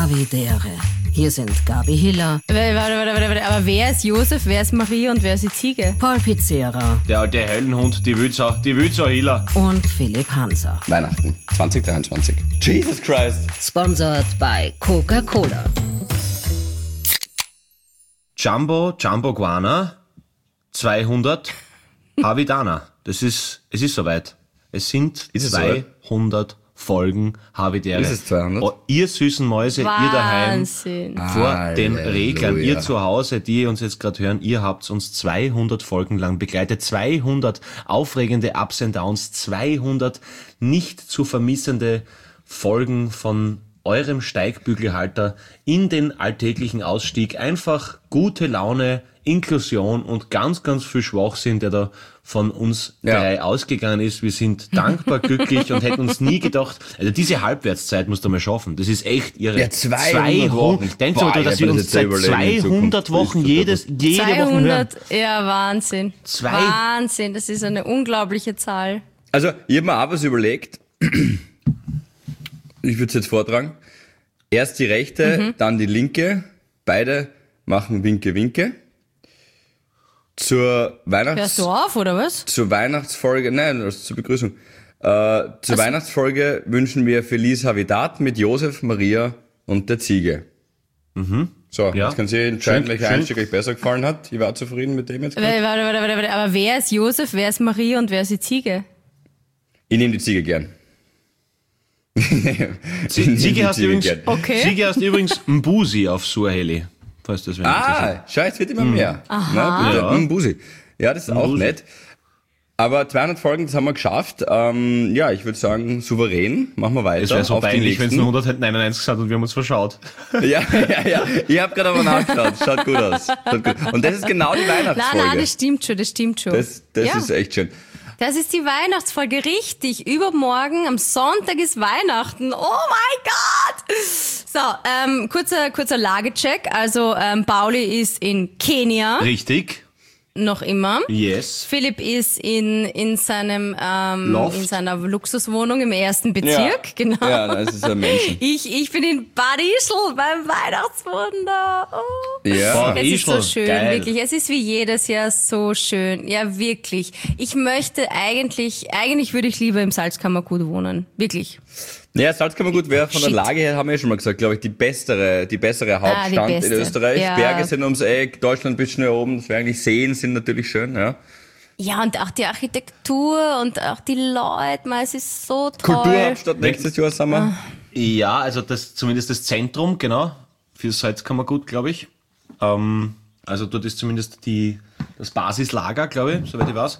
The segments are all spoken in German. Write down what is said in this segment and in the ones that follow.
Havidere. Hier sind Gabi Hiller. Warte, aber wer ist Josef, wer ist Maria und wer ist die Ziege? Paul Pizzera. Der alte Höllenhund, die Wildsau Hiller. Und Philipp Hanser. Weihnachten 2023. Jesus Christ. Sponsored by Coca-Cola. Jumbo Guana 200 Havidana. Es ist soweit. Es sind Ist es 200 Folgen Havidere. Ist es 200? Oh, ihr süßen Mäuse, ihr daheim Wahnsinn. vor den Reglern, Halleluja. ihr zu Hause, die uns jetzt gerade hören, ihr habt uns 200 Folgen lang begleitet, 200 aufregende Ups and Downs, 200 nicht zu vermissende Folgen von eurem Steigbügelhalter in den alltäglichen Ausstieg. Einfach gute Laune, Inklusion und ganz, ganz viel Schwachsinn, der da von uns drei ausgegangen ist. Wir sind dankbar, glücklich und hätten uns nie gedacht, also diese Halbwertszeit musst du mal schaffen. Das ist echt irre. Ja, 200 Wochen. Denkst du, Boah, dass ich wir hab uns das jetzt seit überlegen in 200 Zukunft. Wochen jede Woche hören? 200, ja, Wahnsinn. Wahnsinn, das ist eine unglaubliche Zahl. Also, ich habe mir auch was überlegt. Ich würde es jetzt vortragen. Erst die rechte, dann die linke. Beide machen Winke, Winke. Zur Hörst du auf, oder was? Zur Weihnachtsfolge, nein, also zur Begrüßung. Zur Weihnachtsfolge wünschen wir Feliz Havidad mit Josef, Maria und der Ziege. So, Ja. jetzt können Sie entscheiden, Schön, welcher schön. Einstieg euch besser gefallen hat. Ich war zufrieden mit dem jetzt. Warte, aber wer ist Josef, wer ist Maria und wer ist die Ziege? Ich nehme die Ziege gern. Ziege heißt übrigens, Okay. Ziege heißt übrigens Mbusi auf Suaheli. Falls das wen interessiert. Schau, jetzt wird immer mehr. Na, bitte, Ja. Busi. Ja, das ist auch Busi. nett. Aber 200 Folgen, das haben wir geschafft. Ja, ich würde sagen, souverän. Machen wir weiter. Es wäre so auf die peinlich, wenn es nächsten. nur 199 gesagt und wir haben uns verschaut. Ja. Ich habe gerade aber nachgeschaut. Schaut gut aus. Schaut gut. Und das ist genau die Weihnachtsfolge. Nein, das stimmt schon. Das Ja. ist echt schön. Das ist die Weihnachtsfolge, richtig. Übermorgen, am Sonntag ist Weihnachten. Oh mein Gott! So, kurzer Lagecheck. Also, Pauli ist in Kenia, Richtig? noch immer. Yes. Philipp ist in seinem, Loft. in seiner Luxuswohnung im 1. Bezirk, genau. Ja, das ist ein Mensch. Ich bin in Bad Ischl beim Weihnachtswunder. Oh. Ja. Bad Es ist so Ischl, schön, geil. wirklich. Es ist wie jedes Jahr so schön. Ja, wirklich. Ich möchte eigentlich würde ich lieber im Salzkammergut wohnen. Wirklich. Ja, Salzkammergut wäre von der Shit. Lage her, haben wir ja schon mal gesagt, glaube ich, die bessere Hauptstadt beste. in Österreich. Ja. Berge sind ums Eck, Deutschland ein bisschen hier oben. Das wäre eigentlich Seen sind natürlich schön, ja. Ja, und auch die Architektur und auch die Leute, man, es ist so toll. Kulturhauptstadt nächstes Jahr sind wir. Ja, also zumindest das Zentrum, genau. Fürs Salzkammergut, glaube ich. Also dort ist zumindest das Basislager, glaube ich, soweit ich weiß.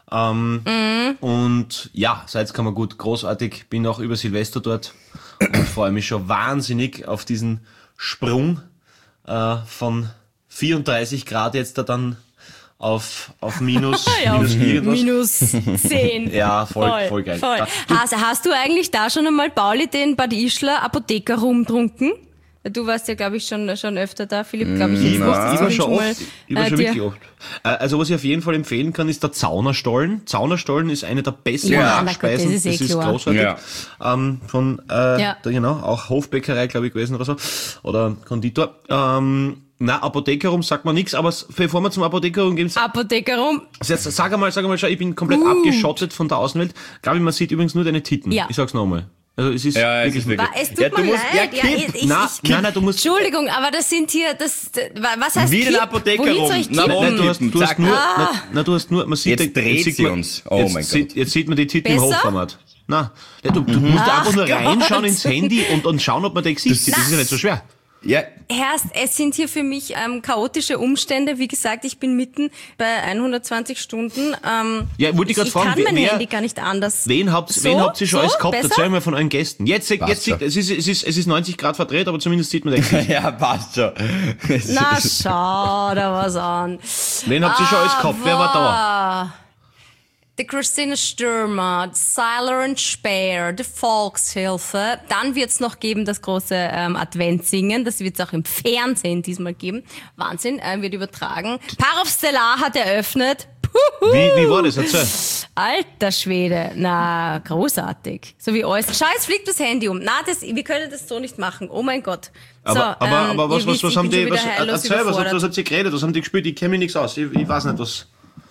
Und ja, Salzkammergut, großartig. Bin auch über Silvester dort und freue mich schon wahnsinnig auf diesen Sprung von 34 Grad jetzt da dann auf minus irgendwas. Minus 10. Ja, voll geil. Voll. Hast du eigentlich da schon einmal, Pauli, den Bad Ischler Apotheker rumtrunken? Du warst ja, glaube ich, schon öfter da, Philipp, glaube ich. Jetzt musstest Ich du war den schon mal, oft, ich war schon dir- wirklich oft. Also was ich auf jeden Fall empfehlen kann, ist der Zaunerstollen. Zaunerstollen ist eine der besten Ja, Nachspeisen. na gut, das ist klar. großartig. Ja. Von Ja. da, genau, auch Hofbäckerei, glaube ich, gewesen oder so. Oder Konditor. Apothekerum sagt man nichts, aber bevor wir zum Apothekerum gehen, Apotheker rum. jetzt sag einmal, schau, ich bin komplett abgeschottet von der Außenwelt. Glaube ich, man sieht übrigens nur deine Titten. Ja. Ich sag's nochmal. Also es ist Ja, es wirklich ist wirklich. Es tut Ja, du mir musst- leid. ja, kipp. Nein, du musst Entschuldigung, aber das sind hier, was heißt Wie den Kipp? Apotheker Wohin rum. soll ich Na, kippen? Moment. Du hast Zack. nur, man sieht, Jetzt dreht sieht sie man, uns. Oh mein Gott. Jetzt sieht man die Titten im Besser? Hochformat. Na, ja, du musst einfach nur Gott. reinschauen ins Handy und schauen, ob man dein Gesicht sieht. Das ist ja nicht so schwer. Ja, Erst, es sind hier für mich chaotische Umstände. Wie gesagt, ich bin mitten bei 120 Stunden. Ja, wollte ich gerade fragen, kann mein wer- Handy gar nicht anders. Wen habt ihr schon alles gehabt? Besser? Erzähl mal von euren Gästen. Jetzt schon. es ist 90 Grad verdreht, aber zumindest sieht man dein Gesicht. ja, passt schon. Na, schau da was an. Wen habt ihr schon alles gehabt? Wer war da? Die Christine Stürmer, Seiler und Speer, die Volkshilfe. Dann wird's noch geben das große Adventssingen. Das wird's auch im Fernsehen diesmal geben. Wahnsinn, wird übertragen. Parov Stellar hat eröffnet. Puh, Wie war das? Erzähl. Alter Schwede, na, großartig. So wie alles. Schau, jetzt fliegt das Handy um. Na, wir können das so nicht machen. Oh mein Gott. So, Aber was haben die, erzähl, was habt ihr geredet? Was haben die gespielt? Ich kenne mich nichts aus. Ich weiß nicht, was.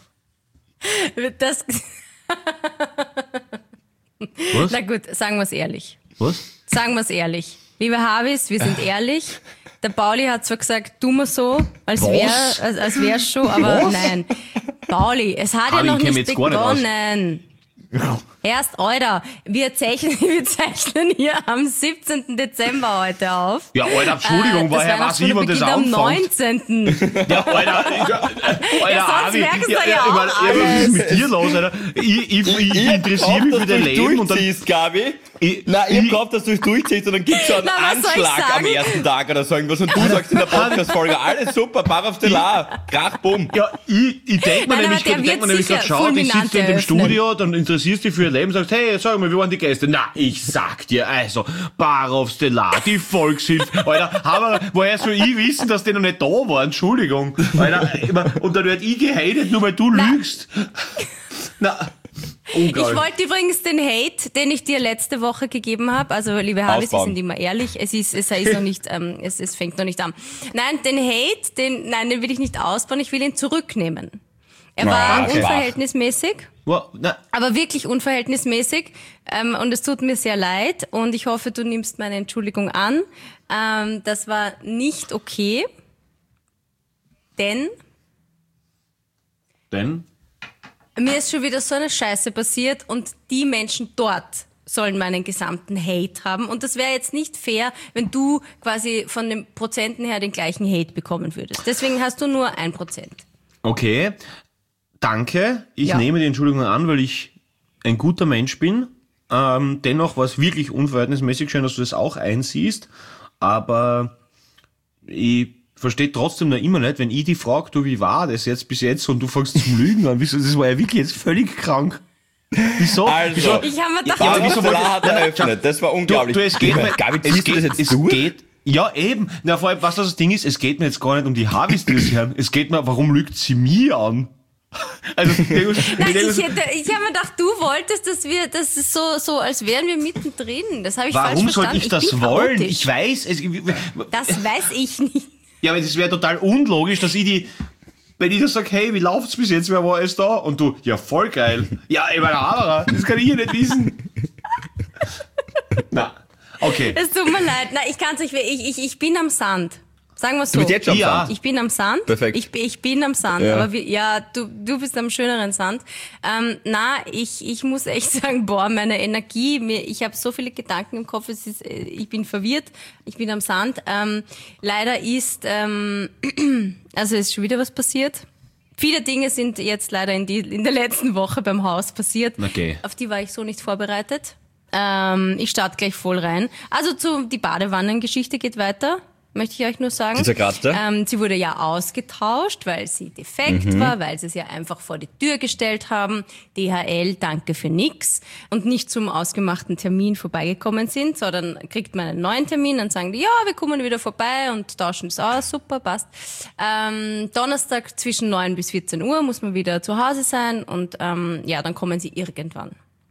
Das. Was? Na gut, sagen wir es ehrlich. Was? Sagen wir es ehrlich. Liebe Habis, wir sind ehrlich. Der Pauli hat zwar gesagt, tu mal so, als wär's schon, aber nein. Pauli, es hat ja noch nicht begonnen. Erst, Alter, wir zeichnen hier am 17. Dezember heute auf. Ja, Alter, Entschuldigung, woher weiß ich, wann das anfängt? Am 19. Ja, Alter, sonst merkst du ja auch was ist mit dir los, Alter? Ich interessiere mich für dein Leben und dann... Gabi. Ich hab gehofft, dass du es durchziehst und dann gibt's so einen Anschlag am ersten Tag oder so irgendwas und du sagst in der Podcast-Folge, alles super, Bar auf Stellar, Krach, bumm. Ja, ich denk mir nämlich gerade, schau, die sitzt in dem Studio, dann interessierst dich für ihr Leben, sagst, hey, sag mal, wie waren die Gäste? Na, ich sag dir, also, Bar auf Stellar, die Volkshilfe, Alter, woher soll ich wissen, dass die noch nicht da waren? Entschuldigung, Alter, und dann werd ich gehatet, nur weil du lügst. Na, unglaublich. Ich wollte übrigens den Hate, den ich dir letzte Woche gegeben habe, also liebe Habis, wir sind immer ehrlich, es ist noch nicht, es fängt noch nicht an. Nein, den Hate, den will ich nicht ausbauen, ich will ihn zurücknehmen. Er war unverhältnismäßig, aber wirklich unverhältnismäßig, und es tut mir sehr leid und ich hoffe, du nimmst meine Entschuldigung an. Das war nicht okay, denn mir ist schon wieder so eine Scheiße passiert und die Menschen dort sollen meinen gesamten Hate haben. Und das wäre jetzt nicht fair, wenn du quasi von den Prozenten her den gleichen Hate bekommen würdest. Deswegen hast du nur 1%. Okay, danke. Ich nehme die Entschuldigung an, weil ich ein guter Mensch bin. Dennoch war es wirklich unverhältnismäßig. Schön, dass du das auch einsiehst. Aber ich verstehe trotzdem noch immer nicht, wenn ich die frage, du, wie war das jetzt bis jetzt und du fängst zum Lügen an. Wieso? Das war ja wirklich jetzt völlig krank. Wieso? Also, ich habe mir gedacht, wieso hat er eröffnet? Das war unglaublich. Es geht durch? Ja, eben. Na, vor allem, was das Ding ist, es geht mir jetzt gar nicht um die Habis, die das hören. Es geht mir, warum lügt sie mir an? Also, ich habe mir gedacht, du wolltest, das ist so, als wären wir mittendrin. Das habe ich falsch verstanden. Warum soll ich das wollen? Chaotisch. Ich weiß, das weiß ich nicht. Ja, aber es wäre total unlogisch, dass wenn ich das sage, hey, wie läuft's bis jetzt, wer war alles da? Und du, ja, voll geil. Ja, ich meine, aber das kann ich ja nicht wissen. Na, okay. Es tut mir leid. Na, ich kann's nicht, ich bin am Sand. Sagen wir so. Du bist jetzt schon am Sand? Ich bin am Sand. Perfekt. Ich bin am Sand. Ja. Aber du bist am schöneren Sand. Ich muss echt sagen, meine Energie, ich habe so viele Gedanken im Kopf, ich bin verwirrt, ich bin am Sand. Leider ist, also ist schon wieder was passiert. Viele Dinge sind jetzt leider in der letzten Woche beim Haus passiert. Okay. Auf die war ich so nicht vorbereitet. Ich starte gleich voll rein. Also die Badewannengeschichte geht weiter. Möchte ich euch nur sagen. Sie wurde ja ausgetauscht, weil sie defekt war, weil sie es ja einfach vor die Tür gestellt haben. DHL, danke für nix. Und nicht zum ausgemachten Termin vorbeigekommen sind, sondern kriegt man einen neuen Termin, dann sagen die, ja, wir kommen wieder vorbei und tauschen es aus, super, passt. Donnerstag zwischen 9 bis 14 Uhr muss man wieder zu Hause sein und dann kommen sie irgendwann.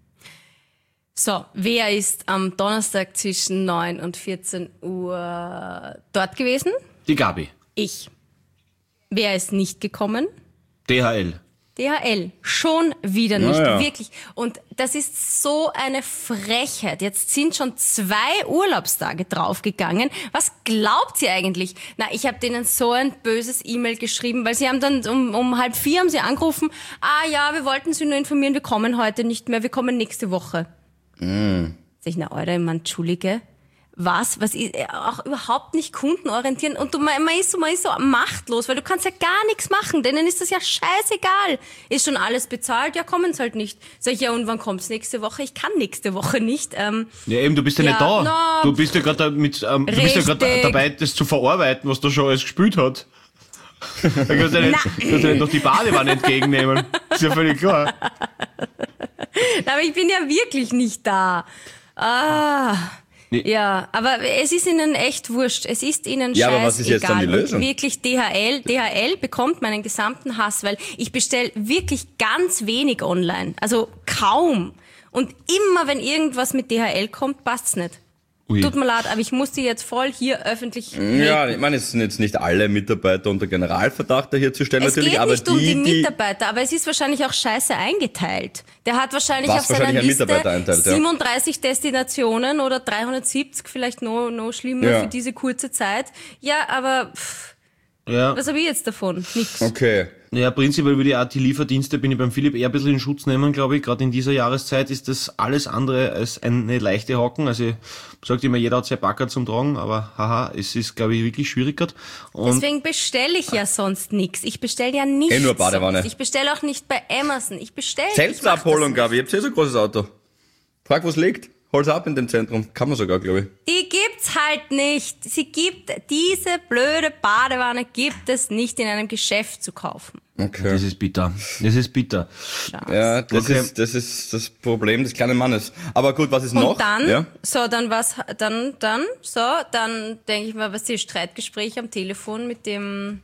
So, wer ist am Donnerstag zwischen 9 und 14 Uhr dort gewesen? Die Gabi. Ich. Wer ist nicht gekommen? DHL. DHL. Schon wieder nicht. Ja. Wirklich. Und das ist so eine Frechheit. Jetzt sind schon 2 Urlaubstage draufgegangen. Was glaubt ihr eigentlich? Na, ich habe denen so ein böses E-Mail geschrieben, weil sie haben dann um 3:30 haben sie angerufen. Ah ja, wir wollten Sie nur informieren, wir kommen heute nicht mehr, wir kommen nächste Woche. Sag ich, na, Alter, man, entschuldige. Was ist auch überhaupt nicht kundenorientieren und man ist so machtlos, weil du kannst ja gar nichts machen, denen ist das ja scheißegal. Ist schon alles bezahlt, ja, kommen sie halt nicht. Sag ich, ja, und wann kommt's nächste Woche? Ich kann nächste Woche nicht. Ja, eben, du bist ja nicht da. Du bist ja gerade dabei, das zu verarbeiten, was da schon alles gespielt hat. Da kannst du ja nicht noch die Badewanne entgegennehmen. Ist ja völlig klar. Aber ich bin ja wirklich nicht da. Ja, aber es ist ihnen echt wurscht. Es ist ihnen Ja, aber was ist jetzt dann die scheißegal. Lösung? Und wirklich DHL bekommt meinen gesamten Hass, weil ich bestelle wirklich ganz wenig online. Also kaum. Und immer, wenn irgendwas mit DHL kommt, passt's nicht. Ui. Tut mir leid, aber ich muss die jetzt voll hier öffentlich Ja, haten. ich meine, es sind jetzt nicht alle Mitarbeiter unter Generalverdacht, da hier zu stellen Es natürlich, geht aber nicht um die Mitarbeiter, aber es ist wahrscheinlich auch scheiße eingeteilt. Der hat wahrscheinlich Was auf seiner wahrscheinlich ein Liste Mitarbeiter einteilt, ja. 37 Destinationen oder 370, vielleicht noch schlimmer Ja. für diese kurze Zeit. Ja, aber Ja. was habe ich jetzt davon? Nix. Okay. Ja, prinzipiell würde ich auch die Lieferdienste, bin ich beim Philipp eher ein bisschen in Schutz nehmen, glaube ich. Gerade in dieser Jahreszeit ist das alles andere als eine leichte Hocken. Also, ich sagt immer, jeder hat sein Backer zum Tragen, aber haha, es ist, glaube ich, wirklich schwierig gerade. Und Deswegen bestelle ich ja sonst nichts. Ich bestelle ja nichts. nur Badewanne. Sonst. Ich bestelle auch nicht bei Amazon. Ich bestelle. Selbstabholung, Gabi, ihr habt so ein großes Auto. Frag, wo es liegt. Hol's ab in dem Zentrum. Kann man sogar, glaube ich. Die gibt's halt nicht. Diese blöde Badewanne gibt es nicht in einem Geschäft zu kaufen. Okay. das ist bitter. Das ist bitter. Ja, das Okay. ist das Problem des kleinen Mannes. Aber gut, was ist Und noch? dann, Ja? dann denke ich mal, was die Streitgespräche am Telefon mit dem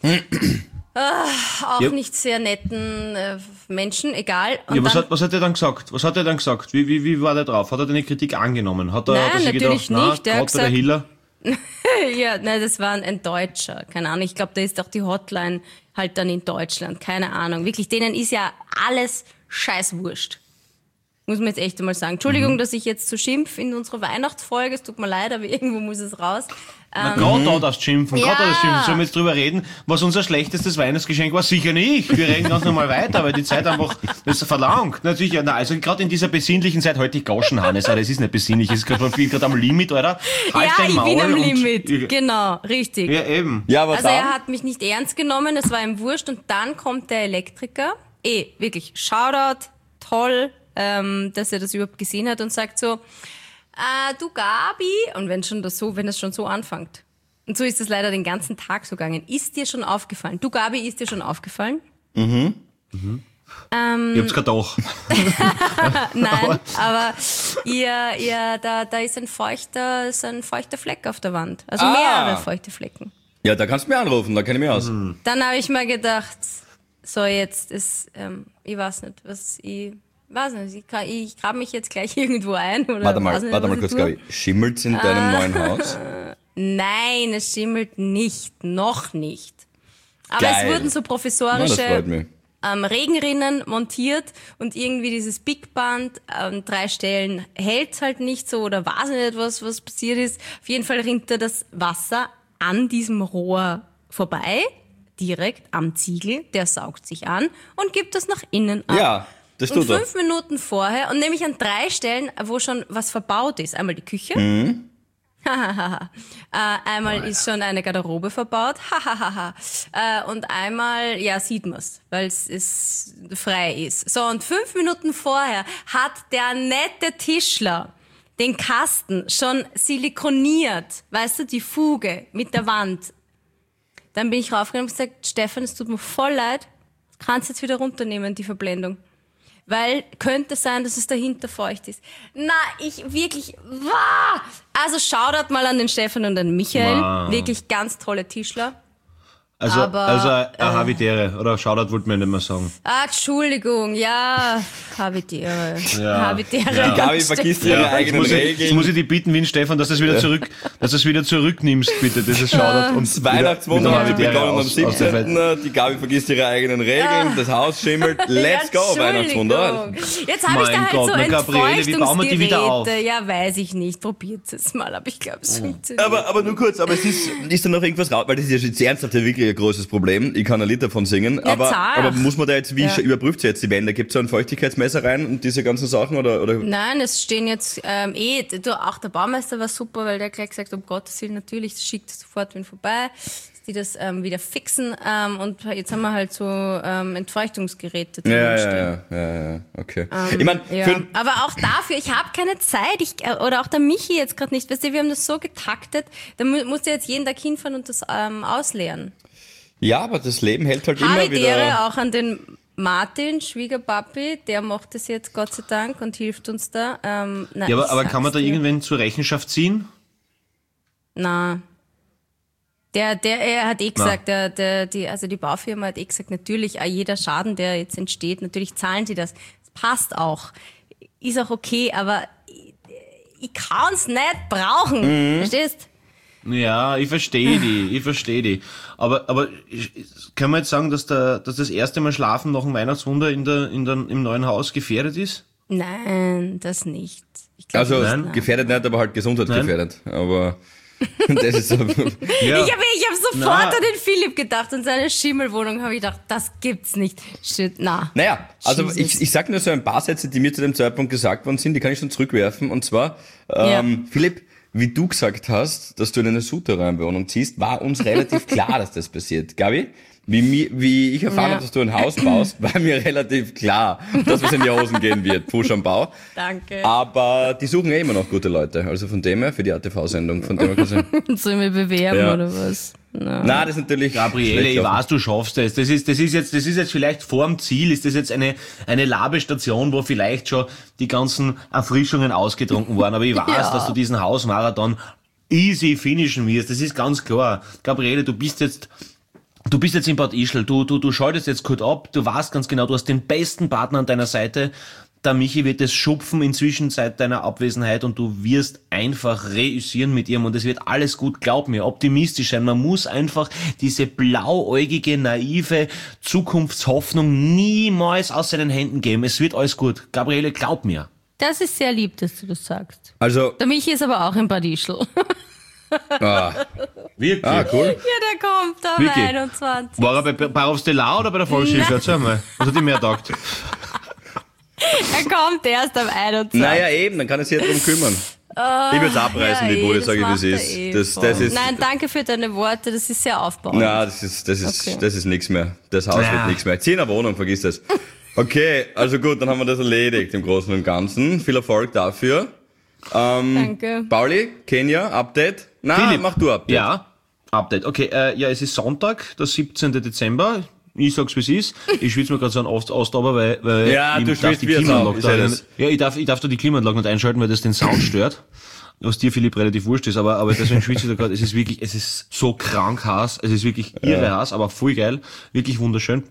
auch Ja. nicht sehr netten Menschen, egal. Und Ja, dann, was hat er dann gesagt? Was hat er dann gesagt? Wie war der drauf? Hat er deine Kritik angenommen? Hat er, Nein, hat er sich natürlich gedacht, nicht. Der na, hat gerade bei der gesagt- Hiller? ja, nein, das war ein Deutscher. Keine Ahnung. Ich glaube, da ist auch die Hotline halt dann in Deutschland. Keine Ahnung. Wirklich, denen ist ja alles scheißwurscht. Muss man jetzt echt einmal sagen. Entschuldigung, dass ich jetzt so schimpf in unserer Weihnachtsfolge. Es tut mir leid, aber irgendwo muss es raus. Na, gerade da das Schimpfen, Ja. gerade da das Schimpfen. Sollen wir jetzt drüber reden, was unser schlechtestes Weihnachtsgeschenk war? Sicher nicht. Wir reden ganz normal weiter, weil die Zeit einfach das verlangt. Natürlich, ja, na, also gerade in dieser besinnlichen Zeit, heute ich Gauschen, Hannes, Alter, es ist nicht besinnlich, es ist gerade am Limit, Alter. Halt Ja, dein ich Maul bin am und- Limit. Genau, richtig. Ja, eben. Ja, aber Also er dann? hat mich nicht ernst genommen, es war ihm wurscht. Und dann kommt der Elektriker, wirklich, Shoutout, toll, dass er das überhaupt gesehen hat und sagt so, du Gabi, und wenn es schon so anfängt. Und so ist es leider den ganzen Tag so gegangen. Ist dir schon aufgefallen? Du Gabi, ist dir schon aufgefallen? Ich hab's gerade auch. Nein, aber da ist ein feuchter Fleck auf der Wand. Also mehrere feuchte Flecken. Ja, da kannst du mir anrufen, da kenne ich mich aus. Dann habe ich mir gedacht, so jetzt ist, ich weiß nicht, ich grabe mich jetzt gleich irgendwo ein. Oder Warte weiß mal nicht, was ich kurz, tue. Gabi. Schimmelt's in deinem neuen Haus? Nein, es schimmelt nicht, noch nicht. Aber Geil. es wurden so Na, das professorische freut mich. Regenrinnen montiert und irgendwie dieses Big Band an 3 Stellen hält's halt nicht so oder weiß nicht, was passiert ist. Auf jeden Fall rinnt da das Wasser an diesem Rohr vorbei, direkt am Ziegel, der saugt sich an und gibt das nach innen ab. Ja, das Und tut er. 5 Minuten vorher, und nämlich an 3 Stellen, wo schon was verbaut ist. Einmal die Küche. Einmal ist schon eine Garderobe verbaut. Und einmal, ja, sieht man's, weil es frei ist. So, und 5 Minuten vorher hat der nette Tischler den Kasten schon silikoniert. Weißt du, die Fuge mit der Wand. Dann bin ich raufgegangen und gesagt, Stefan, es tut mir voll leid. Du kannst jetzt wieder runternehmen, die Verblendung. Weil könnte sein, dass es dahinter feucht ist. Na, also Shoutout mal an den Stefan und den Michael. Wow. Wirklich ganz tolle Tischler. Also Aber, Habitäre, oder Shoutout wollte mir nicht mehr sagen. Entschuldigung, ja, Habitäre. Ja. Habitäre. Ja. Gabi vergisst ihre eigenen Jetzt Regeln. muss ich dich bitten, wie ein Stefan, dass du es wieder zurücknimmst, bitte, dieses Shoutout. Und Das Weihnachtswunder hat wieder begonnen am aus der Welt. 17. Die Gabi vergisst ihre eigenen Regeln, das Haus schimmelt. Let's go, Weihnachtswunder. Entschuldigung. Jetzt habe ich da Mein halt Gott, so na, Gabriele, wie bauen wir die wieder auf? Entfeuchtungsgeräte. Ja, weiß ich nicht. Probiert es mal, aber ich glaube, es funktioniert. Aber nur kurz, aber ist da noch irgendwas raus? Weil das ist ja jetzt ernsthaft wirklich ein großes Problem. Ich kann ein Lied davon singen. Ja, Aber zart. muss man da jetzt, überprüft sie jetzt die Wände? Gibt es so ein Feuchtigkeitsmesser rein und diese ganzen Sachen? Oder? Nein, es stehen jetzt auch der Baumeister war super, weil der gleich gesagt hat, um Gottes Willen, natürlich, das schickt sofort wen vorbei, dass die das wieder fixen. Und jetzt haben wir halt so Entfeuchtungsgeräte drin. Ja, okay. Ich meine, Ja. Aber auch dafür, ich habe keine Zeit. Oder auch der Michi jetzt gerade nicht. Weißt du, wir haben das so getaktet, da musst du jetzt jeden Tag hinfahren und das ausleeren. ja, aber das Leben hält halt immer Habitäre wieder. auch an den Martin, Schwiegerpapi, der macht das jetzt Gott sei Dank und hilft uns da. Na, Ja, ich aber kann man da sag's dir. irgendwen zur Rechenschaft ziehen? Na. Er hat gesagt, die Baufirma hat gesagt, natürlich, jeder Schaden, der jetzt entsteht, natürlich zahlen sie das. Das passt auch. Ist auch okay, aber ich kann's nicht brauchen. Verstehst? Ja, ich verstehe die. Aber kann man jetzt sagen, dass das erste Mal Schlafen nach dem Weihnachtswunder im neuen Haus gefährdet ist? Nein, das nicht. Ich glaub Also nicht, nein. gefährdet nicht, aber halt gesundheitsgefährdet. Aber das ist so. Ja. Ich hab sofort an den Philipp gedacht und seine Schimmelwohnung habe ich gedacht, das gibt's nicht. Shit, na. Naja, also Jesus. ich sag nur so ein paar Sätze, die mir zu dem Zeitpunkt gesagt worden sind, die kann ich schon zurückwerfen. Und zwar, Ja. Philipp, wie du gesagt hast, dass du in eine Souterrain-Wohnung ziehst, war uns relativ klar, dass das passiert. Gabi, wie ich erfahren Ja. habe, dass du ein Haus baust, war mir relativ klar, dass was in die Hosen gehen wird. Push am Bau. Danke. Aber die suchen immer noch gute Leute. Also von dem her, für die ATV-Sendung, von dem her kann ich Sollen wir bewerben Ja. oder was? Na. Na, das ist natürlich. Gabriele, schlecht ich gelaufen. weiß, du schaffst es. Das ist jetzt vielleicht vorm Ziel, ist das jetzt eine Labestation, wo vielleicht schon die ganzen Erfrischungen ausgetrunken waren. Aber ich weiß, Ja. dass du diesen Hausmarathon easy finishen wirst. Das ist ganz klar. Gabriele, du bist jetzt in Bad Ischl, du schaltest jetzt kurz ab, du weißt ganz genau, du hast den besten Partner an deiner Seite. Der Michi wird es schupfen inzwischen seit deiner Abwesenheit und du wirst einfach reüssieren mit ihm und es wird alles gut, glaub mir, optimistisch sein. Man muss einfach diese blauäugige, naive Zukunftshoffnung niemals aus seinen Händen geben. Es wird alles gut. Gabriele, glaub mir. Das ist sehr lieb, dass du das sagst. Also, Der Michi ist aber auch in Bad Ischl. Wirklich? cool. Ja, der kommt am Wirklich? 21. War er bei Barov Stellar oder bei der Volkshilfe? Erzähl mal. Was hat ihm mehr taugt? Er kommt erst am 21. Naja, eben, dann kann er sich ja drum kümmern. Ich würde es abreißen, die Bude, das sage ich, wie macht es er ist. Das ist. Nein, danke für deine Worte, das ist sehr aufbauend. Na, das ist nichts mehr. Das Haus Ja. wird nichts mehr. Zieh in eine Wohnung, vergiss das. Okay, also gut, dann haben wir das erledigt im Großen und Ganzen. Viel Erfolg dafür. Danke. Pauli, Kenia, Update? Na, Philipp. mach du Update. Ja, Update. Okay, ja, es ist Sonntag, der 17. Dezember. Ich sag's, wie es ist. Ich schwitze mir gerade so einen Ostaber, weil Ja, ich du darf schwitzt die wie ein Sau, Klimaanlage ist ja da das. nicht- Ja, ich darf da die Klimaanlage nicht einschalten, weil das den Sound stört. Was dir, Philipp, relativ wurscht ist, aber deswegen schwitze ich da gerade. Es ist so krank heiß. Es ist wirklich irre heiß, aber voll geil. Wirklich wunderschön.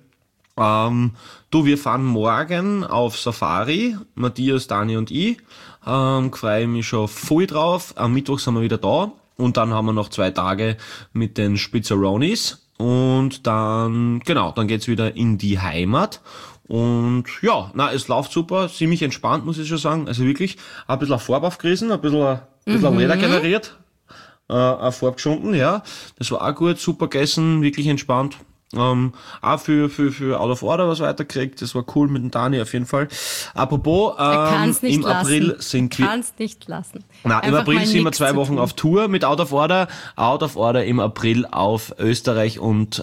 Wir fahren morgen auf Safari, Matthias, Dani und ich. Freue mich schon voll drauf. Am Mittwoch sind wir wieder da. Und dann haben wir noch 2 Tage mit den Spitzeronis. Und dann geht's wieder in die Heimat. Und ja, es läuft super, ziemlich entspannt, muss ich schon sagen. Also wirklich, ein bisschen auf Farbe aufgerissen, ein bisschen Räder generiert, auf Farbe geschunden, ja. Das war auch gut, super gegessen, wirklich entspannt. Auch für Out of Order was weiterkriegt, das war cool mit dem Dani auf jeden Fall. Apropos, Er kann's nicht im lassen. April sind wir... Kann's nicht lassen. Im Einfach April mal sind wir nix 2 zu Wochen tun. auf Tour mit Out of Order. Out of Order im April auf Österreich und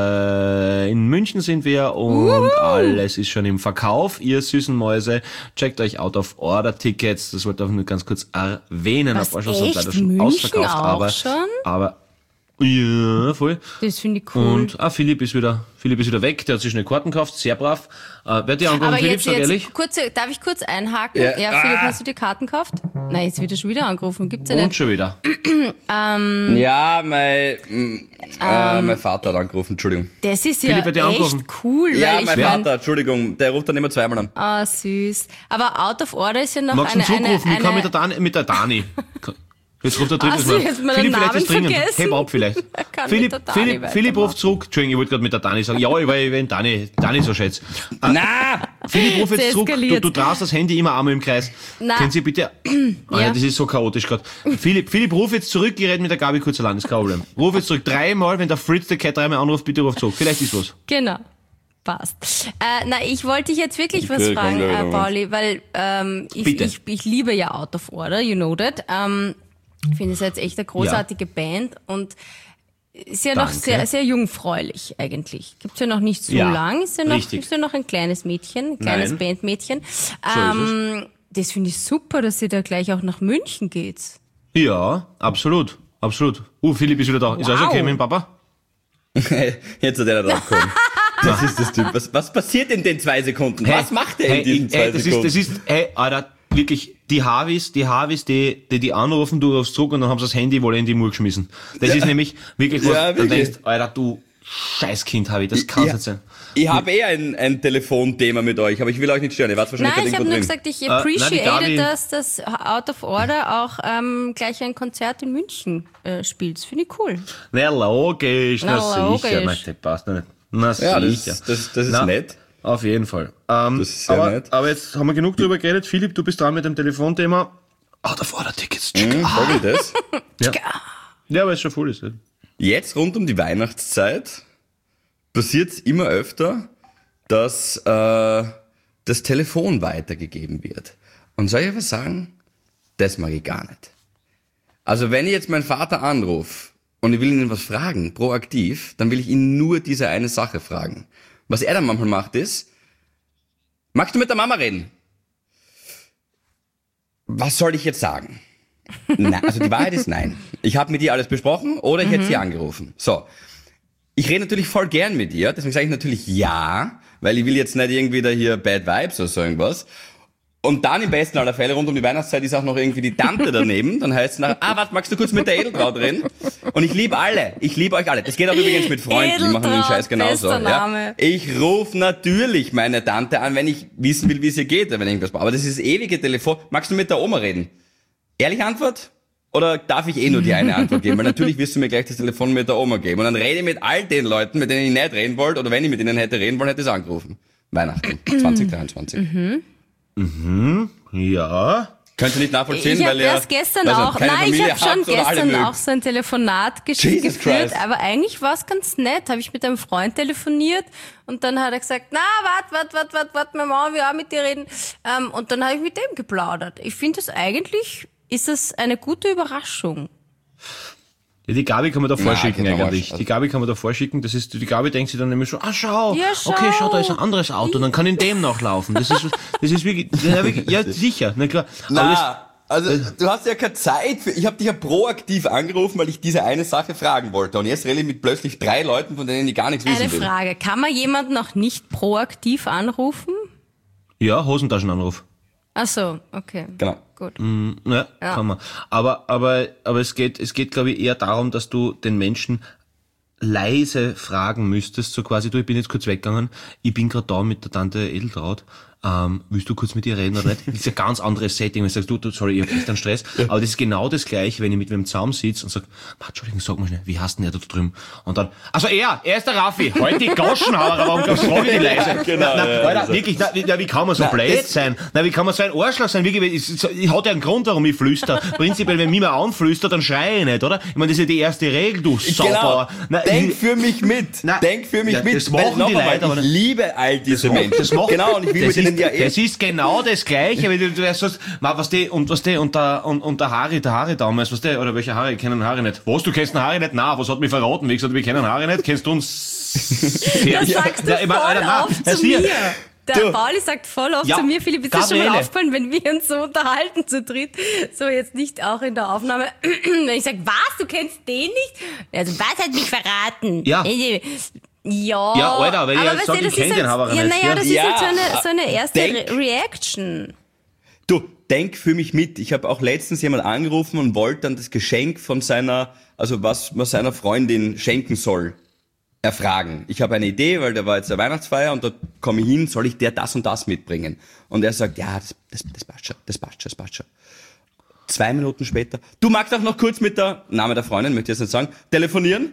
in München sind wir und alles ist schon im Verkauf. Ihr süßen Mäuse, checkt euch Out of Order Tickets. Das wollte ich nur ganz kurz erwähnen. Was, Ein paar Shows sind echt? leider schon München ausverkauft, auch schon? aber ja, voll. Das finde ich cool. Und Philipp ist wieder weg, der hat sich schnell Karten gekauft, sehr brav. Wer hat die angerufen, aber Philipp, jetzt, sag ehrlich? darf ich kurz einhaken? Ja. Philipp, hast du die Karten gekauft? Nein, jetzt wird er schon wieder angerufen. Gibt's ja Und nicht. schon wieder. Ja, mein Vater hat angerufen, Entschuldigung. Das ist ja Philipp hat die angerufen. echt cool, Ja, weil ich mein mein, Vater, Entschuldigung, der ruft dann immer zweimal an. ah, süß. Aber Out of Order ist ja noch Magst du ihn zurückrufen? Ich kann eine mit der Dani. Jetzt ruft der drittes Hast du Mal. jetzt meinen Philipp, vielleicht Namen ist dringend. vergessen? Heb ab vielleicht. Er kann Philipp, mit der Dani Philipp weitermachen. ruft zurück. Entschuldigung, ich wollte gerade mit der Dani sagen. Ja, weil ich Dani so schätze. Na! Philipp, ruf jetzt Sie zurück. eskaliert. Du drehst das Handy immer einmal im Kreis. Na. Können Sie bitte... Ja. Das ist so chaotisch gerade. Philipp, ruf jetzt zurück. Ich rede mit der Gabi kurz allein. Das ist kein Problem. Ruf jetzt zurück. 3-mal, wenn der Fritz der Cat 3-mal anruft, bitte ruf zurück. Vielleicht ist was. Genau. Passt. Ich wollte dich jetzt wirklich was Okay, komm, fragen, gleich wieder. Pauli, weil Bitte. ich liebe ja Out of Order, you know that. Ich finde es jetzt echt eine großartige Band und ist ja noch Danke. sehr, sehr jungfräulich eigentlich. Gibt's ja noch nicht so Ja, lang, ist richtig. ja noch ein kleines Mädchen, ein kleines Nein. Bandmädchen. ist Das finde ich super, dass ihr da gleich auch nach München geht. Ja, absolut. Absolut. Philipp ist wieder da. Ist alles Wow. okay mit dem Papa? Jetzt hat er drauf gekommen. Das ist das Typ. Was passiert in den 2 Sekunden? Was macht er in diesen 2 Sekunden? Alter, wirklich, die Harvis, die anrufen, du rufst zurück und dann haben sie das Handy wohl in die Mur geschmissen. Das ist nämlich wirklich was, Ja, du wirklich. denkst, Alter, du Scheißkind, Harvey, das kann's nicht sein. Ich habe ein Telefonthema mit euch, aber ich will euch nicht stören. Ihr wart wahrscheinlich Nein, ich gerade habe nur irgendwo drin. gesagt, ich nein, die appreciate, Gabi- dass Out of Order auch gleich ein Konzert in München spielt. Das finde ich cool. Na logisch, Na, sicher. logisch. Das passt noch nicht. Na Ja, sicher. das ist Na, nett. Auf jeden Fall. Das ist sehr nett. Aber jetzt haben wir genug drüber geredet. Philipp, du bist dran mit dem Telefonthema. Out of Order Tickets. Sag ich das? Ja, weil es schon voll ist. Ja. Jetzt rund um die Weihnachtszeit passiert es immer öfter, dass das Telefon weitergegeben wird. Und soll ich was sagen? Das mag ich gar nicht. Also wenn ich jetzt meinen Vater anrufe und ich will ihn was fragen, proaktiv, dann will ich ihn nur diese eine Sache fragen. Was er dann manchmal macht ist, magst du mit der Mama reden? Was soll ich jetzt sagen? Nein, also die Wahrheit ist nein. Ich habe mit ihr alles besprochen oder ich hätte sie angerufen. So. Ich rede natürlich voll gern mit ihr, deswegen sage ich natürlich ja, weil ich will jetzt nicht irgendwie da hier Bad Vibes oder so irgendwas. Und dann im besten aller Fälle rund um die Weihnachtszeit ist auch noch irgendwie die Tante daneben. Dann heißt es nach, warte, magst du kurz mit der Edeltraut reden? Und ich liebe alle. Ich liebe euch alle. Das geht auch übrigens mit Freunden. Die machen den Edeltraut, Scheiß genauso. bester Ja. Name. Ich rufe natürlich meine Tante an, wenn ich wissen will, wie es ihr geht, wenn irgendwas brauche. Aber das ist das ewige Telefon. Magst du mit der Oma reden? Ehrliche Antwort? Oder darf ich nur die eine Antwort geben? Weil natürlich wirst du mir gleich das Telefon mit der Oma geben. Und dann rede ich mit all den Leuten, mit denen ich nicht reden wollte. Oder wenn ich mit ihnen hätte reden wollen, hätte ich es angerufen. Weihnachten 2023. Ja. Könnt ihr nicht nachvollziehen, Ich habe weil ihr erst gestern also auch, keine nein, ich Familie habe schon habt oder alle gestern mögt. auch so ein Telefonat Jesus geführt, Christ. aber eigentlich war es ganz nett. Habe ich mit einem Freund telefoniert und dann hat er gesagt, na, wart, meine Mama will auch mit dir reden. Und dann habe ich mit dem geplaudert. Ich finde das eigentlich, ist das eine gute Überraschung. Ja, die Gabi kann man da vorschicken geht am eigentlich. Arsch. Die Gabi kann man da vorschicken. Das ist, die Gabi denkt sich dann nämlich so, schau. Ja, schau. Okay, schau, da ist ein anderes Auto. Dann kann in dem nachlaufen. Das ist wirklich, ja, sicher. Na klar. Aber Na, also du hast ja keine Zeit für. Ich habe dich ja proaktiv angerufen, weil ich diese eine Sache fragen wollte. Und jetzt rede ich mit plötzlich 3 Leuten, von denen ich gar nichts wissen Eine will. Frage, kann man jemanden noch nicht proaktiv anrufen? ja, Hosentaschenanruf. Ach so, okay. Genau. Gut. Ja, kann man. Aber es geht, glaube ich, eher darum, dass du den Menschen leise fragen müsstest, so quasi, du, ich bin jetzt kurz weggegangen, ich bin gerade da mit der Tante Edeltraut, willst du kurz mit ihr reden oder nicht? Das ist ein ganz anderes Setting, wenn du sagst, du, sorry, ich hab echt einen Stress, aber das ist genau das Gleiche, wenn ich mit wem zusammen sitze und sag, Entschuldigung, sag mal schnell, wie heißt denn der da drüben? Und dann, also er ist der Raffi, halt die Goschenhauer, warum glaubst du, frag ich die leise? Genau, Na, ja, Alter, also. wirklich, wie kann man so blöd sein? Na, wie kann man so ein Arschloch sein? Ich hatte ja einen Grund, warum ich flüster. Prinzipiell, wenn mich mal anflüstert, dann schreie ich nicht, oder? Ich meine, das ist ja die erste Regel, du Saubauer. Genau. Denk für mich mit. Na, Denk für mich ja, mit. das machen Weil, die noch einmal, Leute, aber ich liebe all diese Menschen. Das macht, genau, und ich will das mit ihnen ja das ist genau das Gleiche, wenn du sagst, und der Harry damals, oder welcher Harry, ich kenne den Harry nicht. Was, du kennst den Harry nicht? Na, was hat mich verraten? Wie gesagt, wir kennen Harry nicht, kennst du uns? Das sagst du voll oft zu mir. Der Pauli sagt voll oft zu mir, Philipp, ist das schon mal Gabriele. aufgefallen, wenn wir uns so unterhalten zu dritt, so jetzt nicht auch in der Aufnahme, wenn ich sage, was, du kennst den nicht? Also, was hat mich verraten? Ja. Ja, Ja, Alter, weil ich aber halt sag, weißt du, ich kenn das den ist Haberer ja, nicht. naja, das ist Ja. jetzt so eine erste Denk- Reaction. Du, denk für mich mit. Ich habe auch letztens jemand angerufen und wollte dann das Geschenk von seiner, also was man seiner Freundin schenken soll, erfragen. Ich habe eine Idee, weil da war jetzt eine Weihnachtsfeier und da komme ich hin, soll ich der das und das mitbringen? Und er sagt, ja, das passt schon. 2 Minuten später, du magst auch noch kurz mit der, Name der Freundin, möchte ich jetzt nicht sagen, telefonieren?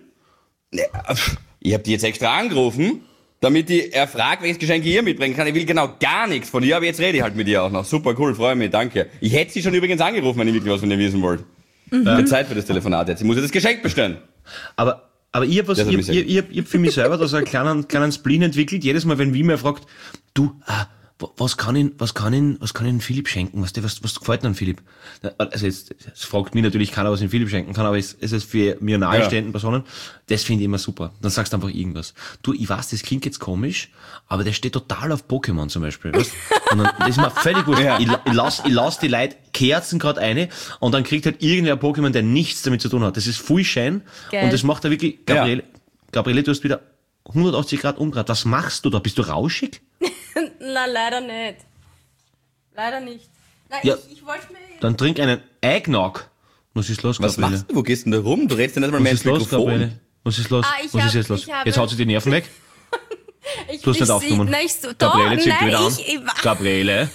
Ich habe die jetzt extra angerufen, damit er fragt, welches Geschenk ich ihr mitbringen kann. Ich will genau gar nichts von ihr, aber jetzt rede ich halt mit ihr auch noch. Super cool, freue mich, danke. Ich hätte sie schon übrigens angerufen, wenn ich wirklich was von ihr wissen wollte. Keine Zeit für das Telefonat jetzt. Ich muss ja das Geschenk bestellen. Aber ich hab hab für mich selber da so einen kleinen Spleen entwickelt. Jedes Mal, wenn Wim mir fragt, du, was kann ihn Philipp schenken? Was gefällt denn an Philipp? Also jetzt, es fragt mich natürlich keiner, was ihn Philipp schenken kann, aber es ist für mir nahestehenden Personen, das finde ich immer super. Dann sagst du einfach irgendwas. Du, ich weiß, das klingt jetzt komisch, aber der steht total auf Pokémon zum Beispiel. Weißt? Und dann, das ist mir völlig wurscht. Ja. Ich lass die Leute Kerzen gerade eine und dann kriegt halt irgendwer ein Pokémon, der nichts damit zu tun hat. Das ist voll schön Geil. und das macht er wirklich, Gabriele, du hast wieder 180 Grad umdreht. Was machst du da? Bist du rauschig? Na, leider nicht. Leider nicht. Na, Ja. ich wollte mir... Dann trink einen Eggnog. Was ist los, Was Gabriele? machst du? Wo gehst du denn da rum? Du redest ja nicht mal mehr Was ins ist los, Mikrofon. Gabriele? Was ist los? Was ist jetzt los? Jetzt haut sie die Nerven weg. Du hast nicht aufgenommen. Nein, Gabriele zieht wieder an. ich Gabriele.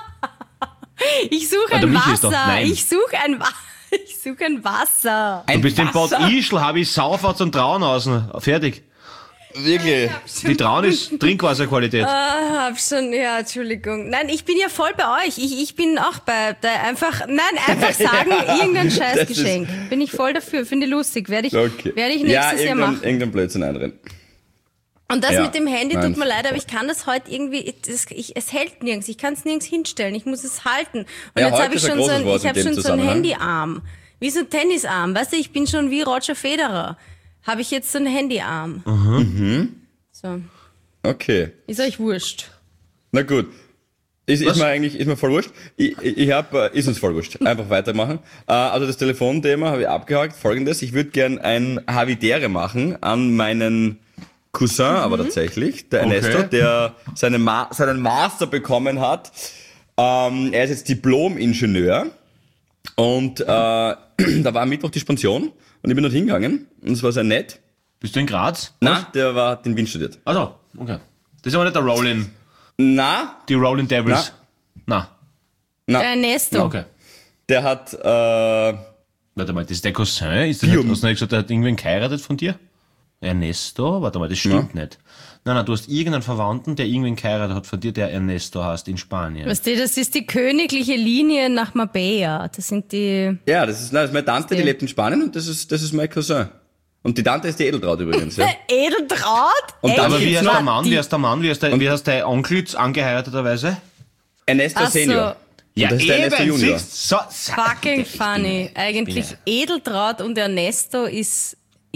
suche der ein Michi ist doch- Wasser. nein. Ich suche ein Wasser. Du bist im Bad Wasser? Ischl, habe ich Saufatz und Trauen außen. Fertig. Wirklich? Die Trauen ist Trinkwasserqualität. Hab schon, ja, Entschuldigung. Nein, ich bin ja voll bei euch. Ich bin auch bei einfach sagen, irgendein Das Scheißgeschenk. Bin ich voll dafür, finde ich lustig. Werde ich Okay. nächstes Jahr machen. Irgendein Blödsinn einrennen. Und das Ja. mit dem Handy Nein, tut mir leid, aber voll. ich kann das heute irgendwie, es hält nirgends. Ich kann es nirgends hinstellen. Ich muss es halten. Und Ja, jetzt heute habe ich ist ein schon großes Wort ich in habe dem schon so einen Zusammenhang. Handyarm. Wie so ein Tennisarm. Weißt du, ich bin schon wie Roger Federer. Habe ich jetzt so einen Handyarm. So. Okay. Ist euch wurscht. Na gut. Ist mir voll wurscht. Ist uns voll wurscht. Einfach weitermachen. Also das Telefonthema habe ich abgehakt. Folgendes. Ich würde gern ein Havidere machen an meinen Cousin, aber tatsächlich, der Okay. Ernesto, der seinen Master bekommen hat. Er ist jetzt Diplom-Ingenieur. Und da war am Mittwoch die Spension. Und ich bin dort hingegangen. Und es war sehr nett. Bist du in Graz? Na, der hat in Wien studiert. Also, okay. Das ist aber nicht der Rollin. Na, Die Rollin Devils. Na. Na. Ernesto. Okay. der hat, Warte mal, das ist der Cousin? Ist das nicht, hast du nicht gesagt, der hat irgendwen geheiratet von dir? Ernesto? Warte mal, das stimmt nicht. Nein, du hast irgendeinen Verwandten, der irgendwen geheiratet hat von dir, der Ernesto heißt in Spanien. Weißt du, das ist die königliche Linie nach Marbella. Das sind die... ja, das ist meine Tante, die lebt in Spanien und das ist mein Cousin. Und die Tante ist die Edeltraut übrigens, ja. Edeltraut? Und Echt? Aber wie heißt noch der Mann? die- Wie heißt der Onkel angeheirateterweise? Ernesto Ach so. Senior. Ja, Und das ist der Ernesto Junior. siehst du, Fucking funny. Eigentlich Edeltraut und Ernesto ist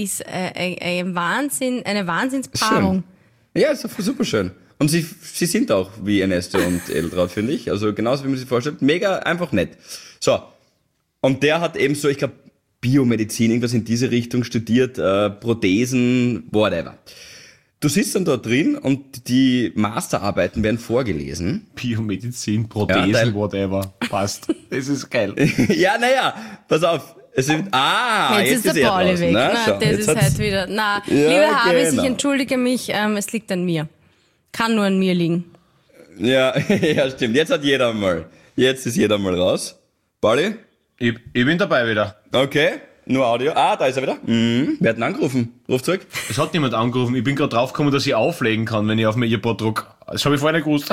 ein Wahnsinn, eine Wahnsinnspaarung. Ja, ist doch super schön. Und sie sind auch wie Ernesto und Edeltraut, finde ich. Also genauso wie man sich vorstellt. Mega einfach nett. So. Und der hat eben so, ich glaube, Biomedizin, irgendwas in diese Richtung studiert, Prothesen, whatever. Du sitzt dann dort drin und die Masterarbeiten werden vorgelesen. Biomedizin, Prothesen, Ja, whatever. Passt. Das ist geil. Ja, naja, pass auf. Es sind, Jetzt ist der er Pauli draußen. weg. Na, Na, schau, das jetzt ist hat's- halt wieder... Na, Ja, lieber Habis, genau. ich entschuldige mich, es liegt an mir. Kann nur an mir liegen. Ja, ja, stimmt. Jetzt ist jeder mal raus. Pauli? Ich bin dabei wieder. Okay. Nur Audio. Da ist er wieder. Wer hat ihn angerufen? Ruf zurück. Es hat niemand angerufen. Ich bin gerade draufgekommen, dass ich auflegen kann, wenn ich auf mein Earpod drücke. Das habe ich vorher nicht gewusst.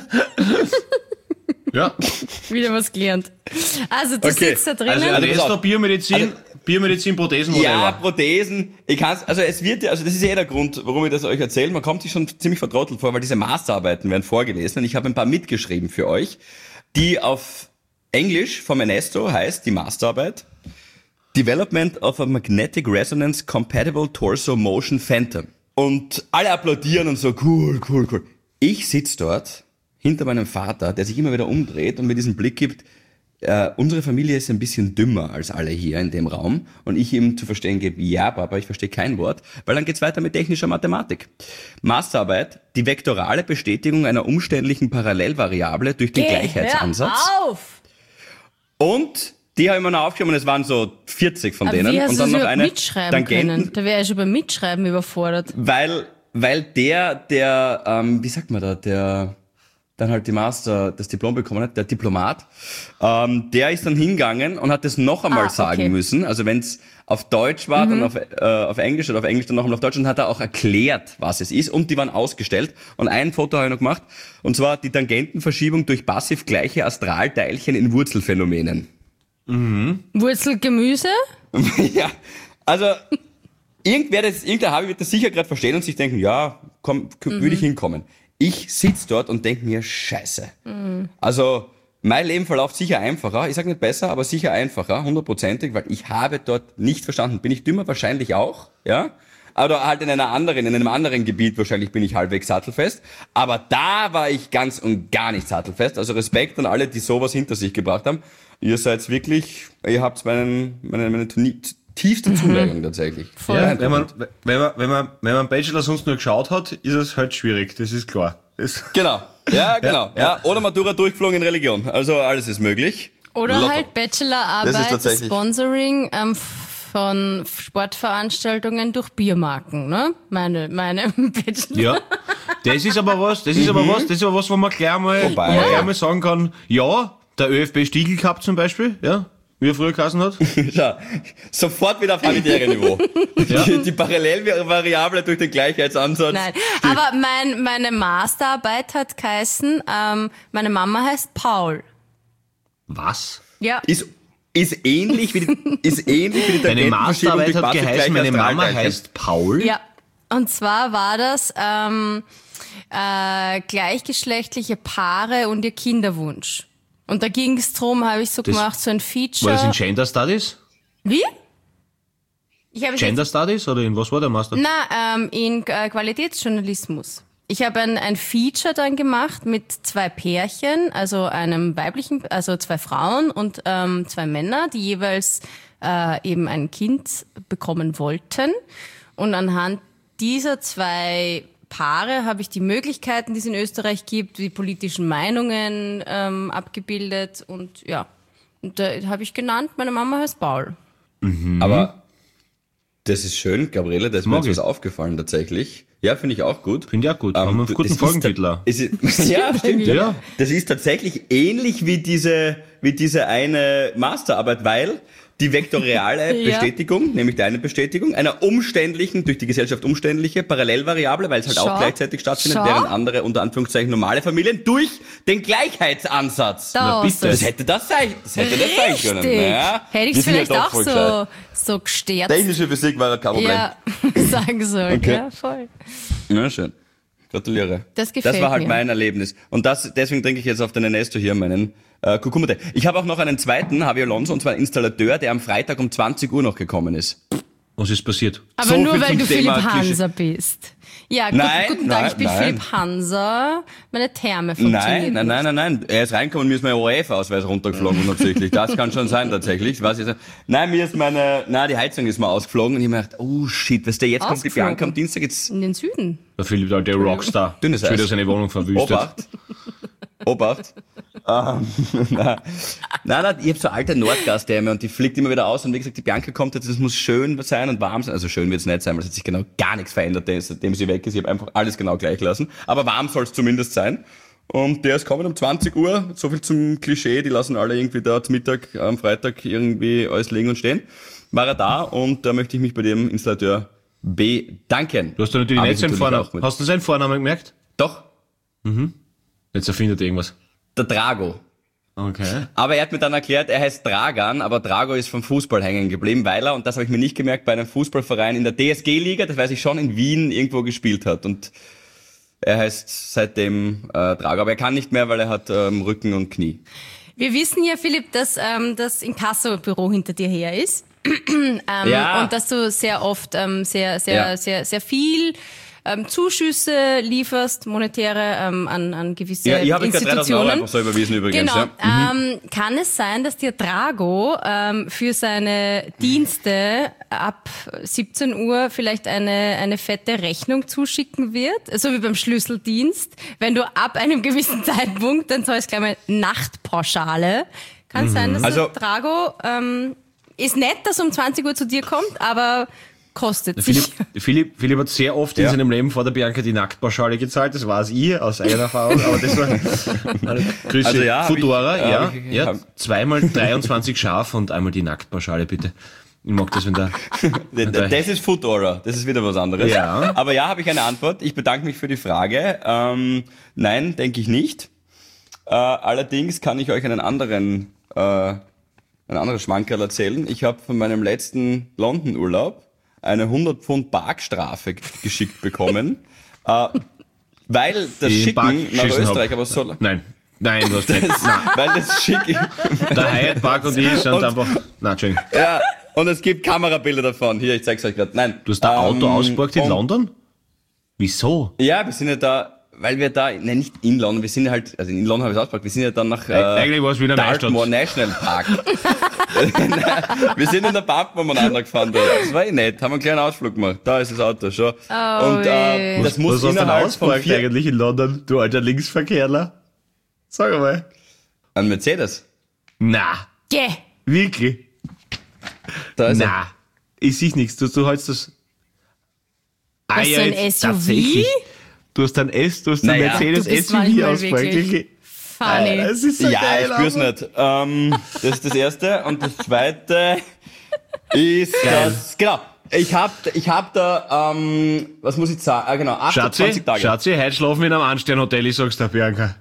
Ja. Wieder was gelernt. Also, du Okay. sitzt da drinnen. Also pass Ernesto, auf. Biomedizin, Prothesen, Ja, whatever. Prothesen. Das ist ja der Grund, warum ich das euch erzähle. Man kommt sich schon ziemlich vertrottelt vor, weil diese Masterarbeiten werden vorgelesen und ich habe ein paar mitgeschrieben für euch, die auf Englisch vom Ernesto heißt, die Masterarbeit, Development of a Magnetic Resonance Compatible Torso Motion Phantom. Und alle applaudieren und so, cool. Ich sitz dort hinter meinem Vater, der sich immer wieder umdreht und mir diesen Blick gibt, unsere Familie ist ein bisschen dümmer als alle hier in dem Raum und ich ihm zu verstehen gebe, ja, Papa, ich verstehe kein Wort, weil dann geht's weiter mit technischer Mathematik. Masterarbeit, die vektorale Bestätigung einer umständlichen Parallelvariable durch den Gleichheitsansatz. Hör auf! Und die habe ich mir noch aufgeschrieben und es waren so 40 von Aber denen. wie hast und du dann das noch überhaupt eine mitschreiben können? Da wäre ich schon beim Mitschreiben überfordert. Weil der, wie sagt man da, der dann halt das Diplom bekommen hat, der Diplomat, der ist dann hingegangen und hat das noch einmal sagen okay. müssen. Also wenn es auf Deutsch war, dann auf Englisch oder auf Englisch dann noch einmal auf Deutsch und hat er auch erklärt, was es ist. Und die waren ausgestellt. Und ein Foto habe ich noch gemacht. Und zwar die Tangentenverschiebung durch passiv gleiche Astralteilchen in Wurzelphänomenen. Wurzelgemüse? Ja, also irgendein Habi wird das sicher gerade verstehen und sich denken, ja, komm, würde ich hinkommen. Ich sitz dort und denke mir, scheiße. Also mein Leben verläuft sicher einfacher, ich sage nicht besser, aber sicher einfacher, 100%ig, weil ich habe dort nicht verstanden. Bin ich dümmer? Wahrscheinlich auch, ja. Aber halt in einem anderen Gebiet wahrscheinlich bin ich halbwegs sattelfest. Aber da war ich ganz und gar nicht sattelfest. Also Respekt an alle, die sowas hinter sich gebracht haben. Ihr seid wirklich, ihr habt meine tiefste Zuneigung tatsächlich. Voll. Ja, wenn man einen Bachelor sonst nur geschaut hat, ist es halt schwierig, das ist klar. Genau. Ja, genau. Ja. Oder Matura durchgeflogen in Religion. Also alles ist möglich. Oder Lotto. halt Das ist Bachelorarbeit, tatsächlich- Sponsoring von Sportveranstaltungen durch Biermarken, ne? Meine Bachelor. Ja, das ist aber was, wo man gleich mal sagen kann, ja, der ÖFB Stiegel Cup zum Beispiel, ja, wie er früher geheißen hat. Schau, sofort wieder auf familiäre Niveau. Die Parallelvariable durch den Gleichheitsansatz. Nein, aber meine Masterarbeit hat geheißen, meine Mama heißt Paul. Was? Ja. Ist ähnlich wie die Deine Tangentenverschiebung Masterarbeit durch hat Masse geheißen, gleich meine Mama Astralteilchen. heißt Paul. Ja, und zwar war das gleichgeschlechtliche Paare und ihr Kinderwunsch. Und da ging es drum, habe ich so gemacht, so ein Feature. War das in Gender Studies? Wie? Ich habe Gender Studies oder in was war der Master? in Qualitätsjournalismus. Ich habe ein Feature dann gemacht mit 2 Pärchen, also einem weiblichen, also 2 Frauen und 2 Männer, die jeweils eben ein Kind bekommen wollten. Und anhand dieser 2 Paare habe ich die Möglichkeiten, die es in Österreich gibt, die politischen Meinungen abgebildet und ja. Und da habe ich genannt, meine Mama heißt Paul. Aber das ist schön, Gabriele, da ist mir Mag jetzt was ich. aufgefallen tatsächlich. Ja, finde ich auch gut. Finde ich auch gut. Haben wir einen guten das Folgentitel auch. Ja, stimmt. Ja. Das ist tatsächlich ähnlich wie diese eine Masterarbeit, weil die vektoriale Ja. Bestätigung, nämlich deine Bestätigung, einer umständlichen, durch die Gesellschaft umständliche Parallelvariable, weil es halt auch Schau. gleichzeitig stattfindet, Schau. während andere, unter Anführungszeichen, normale Familien, durch den Gleichheitsansatz. Da bitte. hast du's. Das hätte das sein können. Naja, Hätte ich wir es sind ja vielleicht doch auch voll gescheit. so gesterzt. Technische Physik war kein Problem. Ja, sagen sollen. Okay. Ja, voll. Ja, schön. Gratuliere. Das gefällt Das war halt mir. mein Erlebnis. Und deswegen trinke ich jetzt auf den Ernesto hier meinen Kurkuma-Tee. Ich habe auch noch einen zweiten, Javi Alonso, und zwar einen Installateur, der am Freitag um 20 Uhr noch gekommen ist. Was ist passiert? Aber So nur viel weil zum du Thema Philipp Klischee. Hanser bist. Ja, Nein, guten Tag, ich bin nein. Philipp Hanser. Meine Therme funktioniert Nein. Er ist reingekommen, mir ist mein ORF-Ausweis runtergeflogen unabsichtlich. Das kann schon sein, tatsächlich. Was ist, nein, die Heizung ist mal ausgeflogen und ich hab mir gedacht, oh shit, weißt du, jetzt kommt die Ausgeflogen? Bianca am Dienstag, jetzt In den Süden. Der Philipp, der alte Rockstar. Dünnes Jetzt wird Eis. er seine Wohnung verwüstet. Obacht. Nein, ich habe so alte Nordgastdämme und die fliegt immer wieder aus und wie gesagt, die Bianca kommt jetzt, es muss schön sein und warm sein. Also schön wird es nicht sein, weil es hat sich genau gar nichts verändert, seitdem sie weg ist. Ich habe einfach alles genau gleich lassen. Aber warm soll es zumindest sein. Und der ist kommen um 20 Uhr, so viel zum Klischee, die lassen alle irgendwie da zum Mittag am Freitag irgendwie alles liegen und stehen. War er da und da möchte ich mich bei dem Installateur bedanken. Du hast da natürlich Aber nicht seinen natürlich Vornamen. auch mit. Hast du seinen Vornamen gemerkt? Doch, Jetzt erfindet er irgendwas. der Drago. Okay. Aber er hat mir dann erklärt, er heißt Dragan, aber Drago ist vom Fußball hängen geblieben, weil er, und das habe ich mir nicht gemerkt, bei einem Fußballverein in der DSG-Liga, das weiß ich schon, in Wien irgendwo gespielt hat. Und er heißt seitdem Drago, aber er kann nicht mehr, weil er hat Rücken und Knie. Wir wissen ja, Philipp, dass das Inkasso-Büro hinter dir her ist. Ja. Und dass du sehr oft sehr Ja. viel Zuschüsse lieferst, monetäre an gewisse Ja, ich habe gerade 3.000 € Institutionen. einfach so überwiesen übrigens. Genau. Ja. Kann es sein, dass dir Drago für seine Dienste ab 17 Uhr vielleicht eine fette Rechnung zuschicken wird? So wie beim Schlüsseldienst. Wenn du ab einem gewissen Zeitpunkt, dann soll es gleich mal Nachtpauschale. Kann sein, dass Also- der Drago ist nett, dass er um 20 Uhr zu dir kommt, aber kostet sich. Philipp hat sehr oft in Ja. seinem Leben vor der Bianca die Nacktpauschale gezahlt. Das weiß ich aus eigener Erfahrung. Aber das war Grüße. Also ja, hab Fudora, ich- ja. hab ich- Ja, hab- zweimal 23 scharf und einmal die Nacktpauschale, bitte. Ich mag das, wenn der... Das ist Foodora, das ist wieder was anderes. Ja. Aber ja, habe ich eine Antwort. Ich bedanke mich für die Frage. Nein, denke ich nicht. Allerdings kann ich euch ein anderes Schmankerl erzählen. Ich habe von meinem letzten London-Urlaub eine 100 Pfund Parkstrafe geschickt bekommen, weil das Die Schicken nach geschissen Österreich, hab. aber so, Nein, du hast nicht. weil das Schicken, Der Hyatt Park und ich sind einfach... Nein, Entschuldigung. ja, und es gibt Kamerabilder davon. Hier, ich zeig's euch gerade. Nein. Du hast ein Auto ausgeborgt in und- London? Wieso? Ja, wir sind ja da, weil wir da, nicht in London, wir sind halt, also in London habe ich es ausgepackt, wir sind ja dann nach Eigentlich war es wieder Dartmoor National Park. Wir sind in der Pump umeinander gefahren da. Das war nett, haben einen kleinen Ausflug gemacht. Da ist das Auto schon. Und das muss Was hast du denn innerhalb von ausgepackt eigentlich in London, du alter Linksverkehrler? Sag mal. Ein Mercedes. Na, Geh. wirklich? Da ist er. Na, ich sehe nichts. Du hältst das... Ah, Was, so ein jetzt SUV? tatsächlich. Du hast ein Naja. Mercedes Du bist SUV manchmal ausgepackt. wirklich Wirklich. Funny. Das ist so Ja, geil. ich spür's aber- nicht. Das ist das Erste. Und das Zweite ist das, genau. Ich hab da, was muss ich sagen? Genau, 28 Tage. Schatzi, heute schlafen wir in einem Ansternhotel, ich sag's dir, Bianca.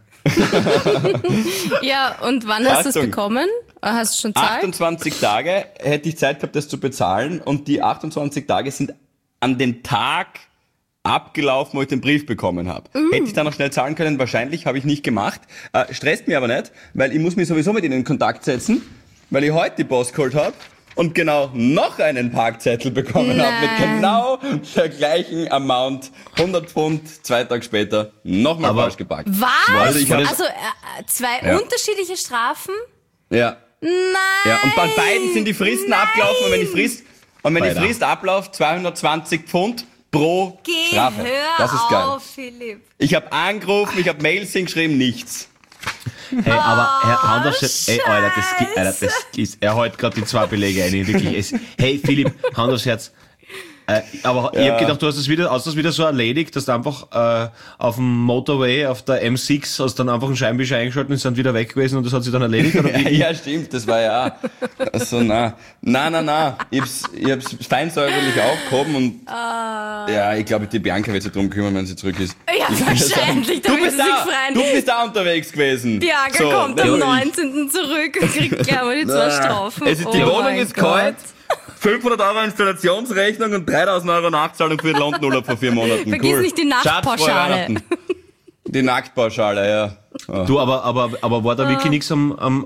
Ja, und wann hast du es Achtung. bekommen? Hast du schon Zeit? 28 Tage hätte ich Zeit gehabt, das zu bezahlen. Und die 28 Tage sind an den Tag abgelaufen, wo ich den Brief bekommen habe. Hätte ich da noch schnell zahlen können? Wahrscheinlich, habe ich nicht gemacht. Stresst mir aber nicht, weil ich muss mich sowieso mit ihnen in Kontakt setzen, weil ich heute die Post geholt habe und genau noch einen Parkzettel bekommen habe mit genau der gleichen Amount. 100 Pfund, 2 Tage später, nochmal Aber- falsch geparkt. Was? Also ich hab- Also zwei Ja. unterschiedliche Strafen? Ja. Nein. Ja, und bei beiden sind die Fristen abgelaufen und wenn die Alter. Frist abläuft, 220 Pfund pro Geh, Strafe. hör Das ist geil. auf, Philipp. Ich habe angerufen, ich habe Mails hingeschrieben, nichts. Hey, aber Herr Anders, ey, Alter, das ist, er hält gerade die 2 Belege ein, wirklich. Hey, Philipp, Hand aufs Herz. Aber ich hab gedacht, hast das wieder so erledigt, dass du einfach auf dem Motorway, auf der M6, hast dann einfach einen Scheinwischer eingeschaltet und sind wieder weg gewesen und das hat sich dann erledigt? Oder wie? Ja, stimmt, das war ja also na. Ich hab's feinsäuberlich aufgehoben und ja, ich glaube, die Bianca wird sich drum kümmern, wenn sie zurück ist. Ja, wahrscheinlich. Da Du wird bist sie sich da, freuen. du bist da unterwegs gewesen. Bianca So, kommt am natürlich. 19. zurück und kriegt gleich mal die 2 Strafen. Es ist, die Oh Wohnung mein ist Gott. kalt, 500 Euro Installationsrechnung und 3.000 Euro Nachzahlung für den London-Urlaub vor 4 Monaten. Vergiss cool. nicht die Schatz, frohe Nacktpauschale. Weihnachten. Die Nacktpauschale, ja. Oh. Du, aber war da wirklich nichts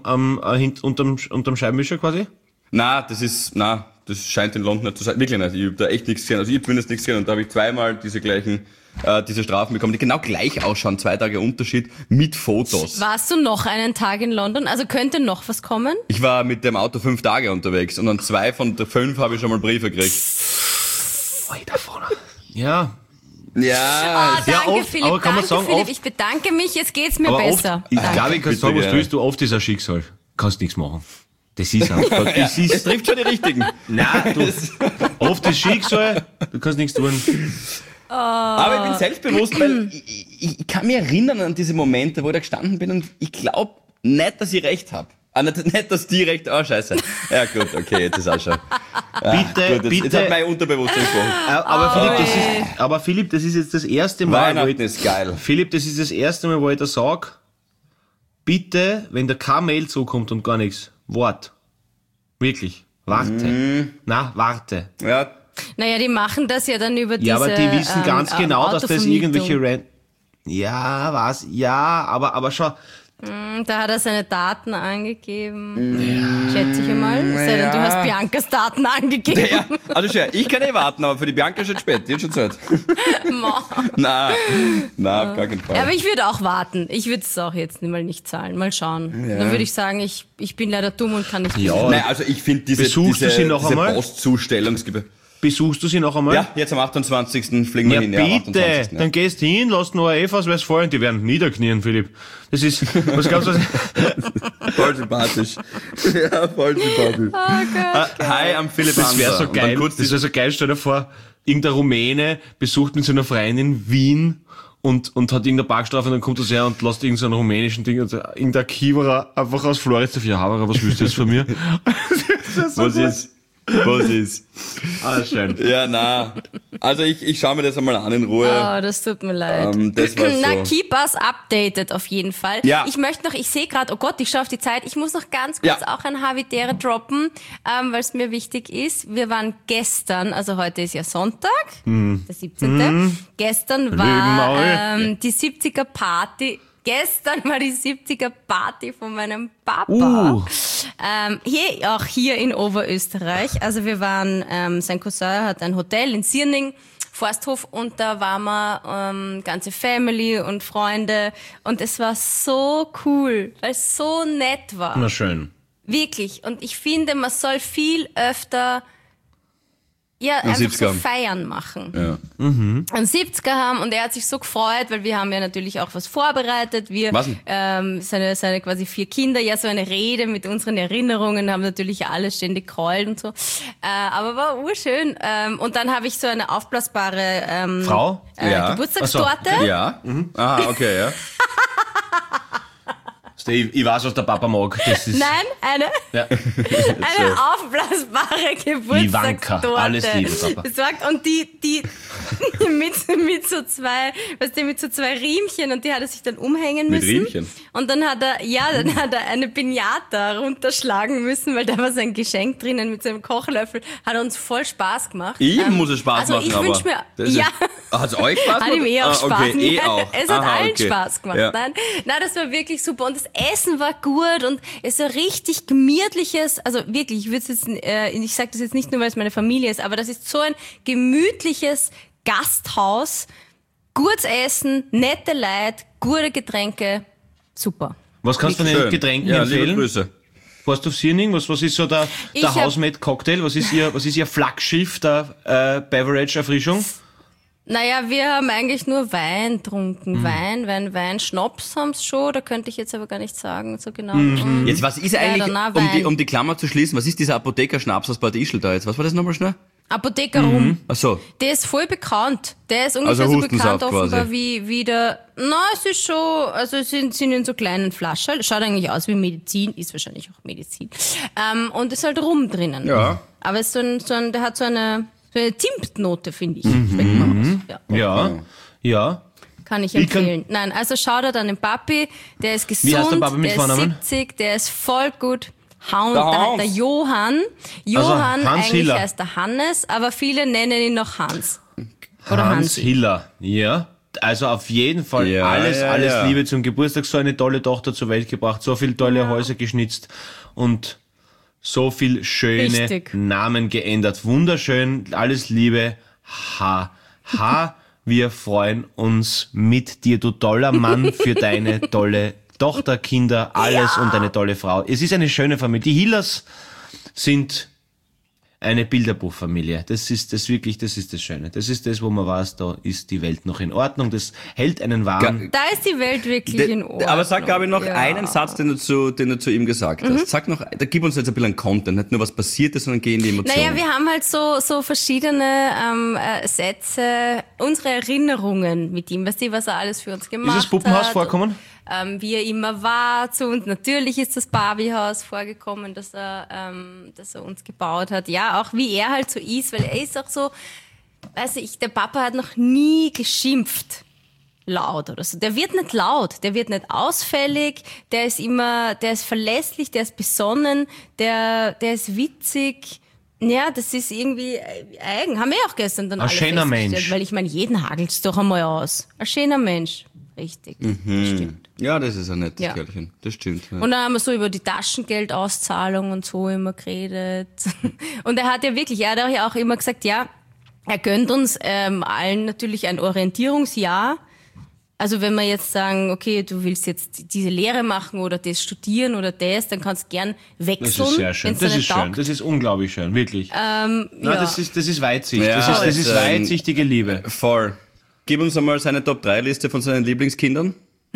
unterm Scheibenwischer quasi? Das scheint in London nicht zu sein. Wirklich nicht. Ich habe da echt nichts gesehen. Also ich habe zumindest nichts gesehen. Und da habe ich zweimal diese Strafen bekommen, die genau gleich ausschauen. 2 Tage Unterschied mit Fotos. Warst du noch einen Tag in London? Also könnte noch was kommen? Ich war mit dem Auto 5 Tage unterwegs und an 2 von der 5 habe ich schon mal Briefe gekriegt. Alter, vorne. Ja, Ja, Danke, oft, Philipp. aber kann man Danke, sagen, Philipp. oft- Ich bedanke mich. Jetzt geht's mir aber besser. oft, ich glaube, ich kann Bitte sagen, was du gerne. willst, du oft ist ein Schicksal. Kannst nichts machen. Das ist einfach. Das es ist, trifft schon die Richtigen. nein, du, oft ist Schicksal, du kannst nichts tun. Aber ich bin selbstbewusst, weil ich kann mich erinnern an diese Momente, wo ich da gestanden bin und ich glaube nicht, dass ich recht habe. Nicht, dass die recht... Oh, scheiße. Ja gut, okay, jetzt ist auch schon... Bitte, Jetzt hat mein Unterbewusstsein gesprochen. Aber Philipp, das ist jetzt das erste Mal, wo Weihnachten ich, ist geil. Philipp, das ist das erste Mal, wo ich da sag, bitte, wenn da kein Mail zukommt und gar nichts, wart. Wirklich. Warte. Na, warte. Ja, Naja, die machen das ja dann über diese Ja, aber die wissen ganz genau, dass das Autovermietung. irgendwelche Ja, was? Ja, aber schon. Da hat er seine Daten angegeben. Schätze ich einmal. Sei denn, du hast Biancas Daten angegeben. ja, also schön, ich kann warten, aber für die Bianca ist schon spät, die hat schon Zeit. Na, auf gar keinen Fall. Ja, aber ich würde auch warten. Ich würde es auch jetzt mal nicht zahlen. Mal schauen. Dann würde ich sagen, ich bin leider dumm und kann nicht. Ja, Nein, also ich finde diese Besuchst du sie noch einmal? Postzustellungsgebühr. besuchst du sie noch einmal? Ja, jetzt am 28. fliegen wir Ja, hin. bitte, Ja, am 28. Ja. dann gehst hin, lass nur EVs fallen, die werden niederknien, Philipp. Das ist, was glaubst du? Voll sympathisch. Ja, voll sympathisch. Hi, am Philipp Das wäre Hanser. so Und dann geil, kurz das wäre so geil, stell dir vor, irgendein Rumäne besucht mit seiner Freundin Wien und hat irgendeine Parkstrafe und dann kommt das her und lässt irgendeinen rumänischen Ding, also irgendein Kiewerer einfach aus Floriz auf ja, Haberer, was willst du jetzt von mir? Was ist? Was ist? Ah, schön. Ja, na. Also ich schaue mir das einmal an in Ruhe. Oh, das tut mir leid. Das war Na, so. keep us updated auf jeden Fall. Ja. Ich möchte noch, ich sehe gerade, oh Gott, ich schaue auf die Zeit, ich muss noch ganz kurz Ja. auch ein Havidere droppen, weil es mir wichtig ist. Wir waren gestern, also heute ist ja Sonntag, der 17. Gestern war Maul. die 70er Party Gestern war die 70er-Party von meinem Papa. Hier in Oberösterreich. Also wir waren, sein Cousin hat ein Hotel in Sierning, Forsthof, und da waren wir ganze Family und Freunde. Und es war so cool, weil es so nett war. Na schön. Wirklich. Und ich finde, man soll viel öfter einfach so Feiern machen. Ja. Einen 70er haben, und er hat sich so gefreut, weil wir haben ja natürlich auch was vorbereitet. Wir, Was denn? seine quasi 4 Kinder, so eine Rede mit unseren Erinnerungen, haben natürlich alles ständig geheult und so. Aber war urschön. Und dann habe ich so eine aufblasbare Frau? Geburtstagstorte. Ach so, Ja. Aha, okay, ja. Ich weiß, was der Papa mag. Das ist Nein, eine aufblasbare Geburtstagstorte. Alles Liebe, Papa. Besorgt. Und die mit so zwei, mit so 2 Riemchen, und die hat er sich dann umhängen Mit müssen. Riemchen? Und dann hat er eine Piñata runterschlagen müssen, weil da war sein Geschenk drinnen mit seinem Kochlöffel. Hat uns voll Spaß gemacht. Ihm muss es Spaß also machen, ich aber... wünsch mir, das ist ja. Hat es euch Spaß gemacht? Hat ihm auch Spaß okay, gemacht. auch. Es hat allen okay. Spaß gemacht. Ja. Nein, das war wirklich super. Und das Essen war gut und es ist ein richtig gemütliches, also wirklich, ich sage das jetzt nicht nur, weil es meine Familie ist, aber das ist so ein gemütliches Gasthaus. Gutes Essen, nette Leute, gute Getränke, super. Was kannst du von den Schön. Getränken Ja, liebe empfehlen? Grüße. Fährst du auf Sierning? Was ist so der Ich hab- Housemaid Cocktail? Was ist ihr Flaggschiff der Beverage-Erfrischung? Naja, wir haben eigentlich nur Wein getrunken. Wein. Schnaps haben's schon, da könnte ich jetzt aber gar nicht sagen, so genau. Jetzt, was ist eigentlich, um die Klammer zu schließen, was ist dieser Apothekerschnaps aus Bad Ischl da jetzt? Was war das nochmal schnell? Apotheker Rum. Ach so. Der ist voll bekannt. Der ist ungefähr Also so Hustensaft bekannt offenbar quasi. wie der... Es ist schon... Also es sind in so kleinen Flaschen. Schaut eigentlich aus wie Medizin. Ist wahrscheinlich auch Medizin. Und ist halt Rum drinnen. Ja. Aber es ist der hat so eine Zimtnote, finde ich. Schmeckt mal aus. Ja. Kann ich Ich kann- empfehlen. Nein, also schaut an den Papi. Der ist gesund. Wie heißt der Papi mit der ist Vornamen? 70. Der ist voll gut. Der Hans. Der Johann. Johann, Hans eigentlich Hiller. heißt er Hannes, aber viele nennen ihn noch Hans. Oder Hans Hansi. Hiller. Ja. Also auf jeden Fall Ja, alles ja. Liebe zum Geburtstag. So eine tolle Tochter zur Welt gebracht. So viele tolle Häuser geschnitzt. Und so viel schöne Richtig. Namen geändert. Wunderschön. Alles Liebe. Wir freuen uns mit dir, du toller Mann, für deine tolle Tochter, Kinder, alles und eine tolle Frau. Es ist eine schöne Familie. Die Hillers sind eine Bilderbuchfamilie. Das ist das Schöne. Das ist das, wo man weiß, da ist die Welt noch in Ordnung. Das hält einen warm. Da ist die Welt wirklich in Ordnung. Aber sag, Gabi, noch Ja. einen Satz, den du zu ihm gesagt hast. Sag noch, da gib uns jetzt ein bisschen Content, nicht nur was passiert ist, sondern geh in die Emotionen. Naja, wir haben halt so verschiedene Sätze, unsere Erinnerungen mit ihm, weißt du, was er alles für uns gemacht Ist das Puppenhaus hat. vorkommen? Wie er immer war zu uns. Natürlich ist das Barbiehaus vorgekommen, dass er uns gebaut hat. Ja, auch wie er halt so ist, weil er ist auch so, weiß ich, der Papa hat noch nie geschimpft. Laut oder so. Der wird nicht laut, der wird nicht ausfällig, der ist verlässlich, der ist besonnen, der ist witzig. Ja, das ist irgendwie eigen. Haben wir auch gestern dann Ein alle schöner festgestellt, Mensch. weil ich meine, jeden hagelt's doch einmal aus. Ein schöner Mensch. Richtig. Stimmt. Ja, das ist ein nettes Ja. Kerlchen. Das stimmt. Ja. Und dann haben wir so über die Taschengeldauszahlung und so immer geredet. Und er hat ja auch immer gesagt, ja, er gönnt uns allen natürlich ein Orientierungsjahr. Also wenn wir jetzt sagen, okay, du willst jetzt diese Lehre machen oder das studieren oder das, dann kannst du gern wechseln. Das ist sehr schön. wenn's dir Das nicht ist schön. taugt. Das ist unglaublich schön, wirklich. Nein, das ist Weitsicht. Ja, das ist das, weitsichtige Liebe. Voll. Gib uns einmal seine Top-3-Liste von seinen Lieblingskindern.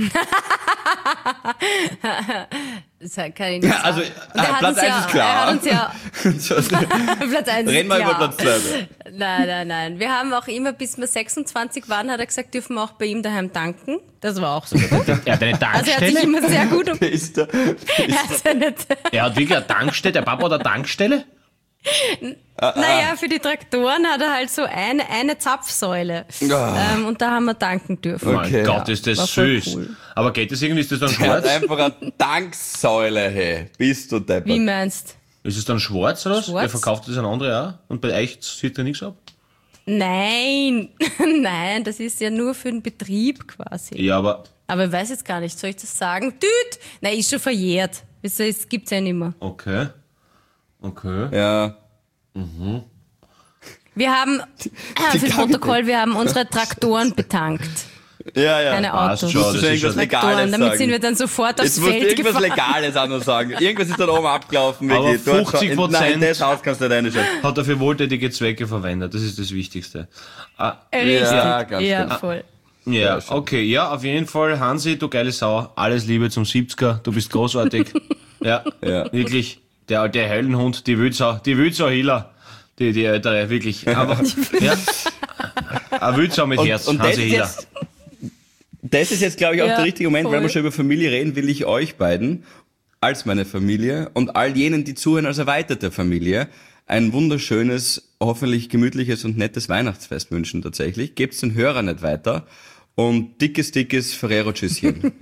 Das kann ich nicht sagen. Also, Und er hat Platz uns 1 ist klar. Er hat uns ja, Platz 1 Reden wir ist über klar. Platz 2. Nein. Wir haben auch immer, bis wir 26 waren, hat er gesagt, dürfen wir auch bei ihm daheim danken. Das war auch so gut. Er hat eine Also er hat sich Tankstelle. immer sehr gut um... Ist der, Er hat ja nicht, Er hat wirklich eine Tankstelle. Der Papa hat eine Tankstelle. naja, für die Traktoren hat er halt so eine Zapfsäule. Und da haben wir tanken dürfen. Okay. Mein Gott, ist war das voll süß. cool. Aber geht das irgendwie, ist das dann der hat schwarz? einfach eine Tanksäule, hey. Bist du deppert. Wie meinst Ist es dann schwarz oder was? Schwarz. Der verkauft das an andere auch? Und bei euch sieht er nichts ab? Nein, nein, das ist ja nur für den Betrieb quasi. Ja, aber Aber ich weiß jetzt gar nicht, soll ich das sagen? Düt! Nein, ist schon verjährt. Es gibt's ja nicht mehr. Okay. Ja. Wir haben, fürs Protokoll, wir haben unsere Traktoren betankt. Ja. Keine Passt Autos. schon. Musst du schon das ist irgendwas schon- Traktoren. Legales Damit sagen. sind wir dann sofort aufs Jetzt musst du Feld irgendwas gefahren. Legales auch noch sagen. Irgendwas ist da oben abgelaufen. Aber Wirklich. Dort 50%. Nein, das Haus kannst du nicht reinschauen. Hat er für wohltätige Zwecke verwendet, das ist das Wichtigste. Richtig. Ja, ganz Ja, genau. voll. Ja, okay, ja, auf jeden Fall, Hansi, du geile Sau, alles Liebe zum 70er, du bist großartig. Ja, wirklich, der alte Höllenhund, die Wildsau Hiller, die ältere, wirklich, einfach, ja, ein Wildsau mit Herz, Und Hansi Hiller. Das ist jetzt, glaube ich, auch Ja, der richtige Moment, voll. weil wir schon über Familie reden, will ich euch beiden als meine Familie und all jenen, die zuhören, als erweiterte Familie, ein wunderschönes, hoffentlich gemütliches und nettes Weihnachtsfest wünschen tatsächlich. Gebt's den Hörern nicht weiter und dickes Ferrero-Tschüsschen.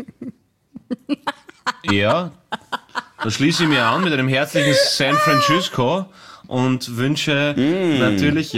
Ja, da schließe ich mich an mit einem herzlichen San Francisco und wünsche natürlich,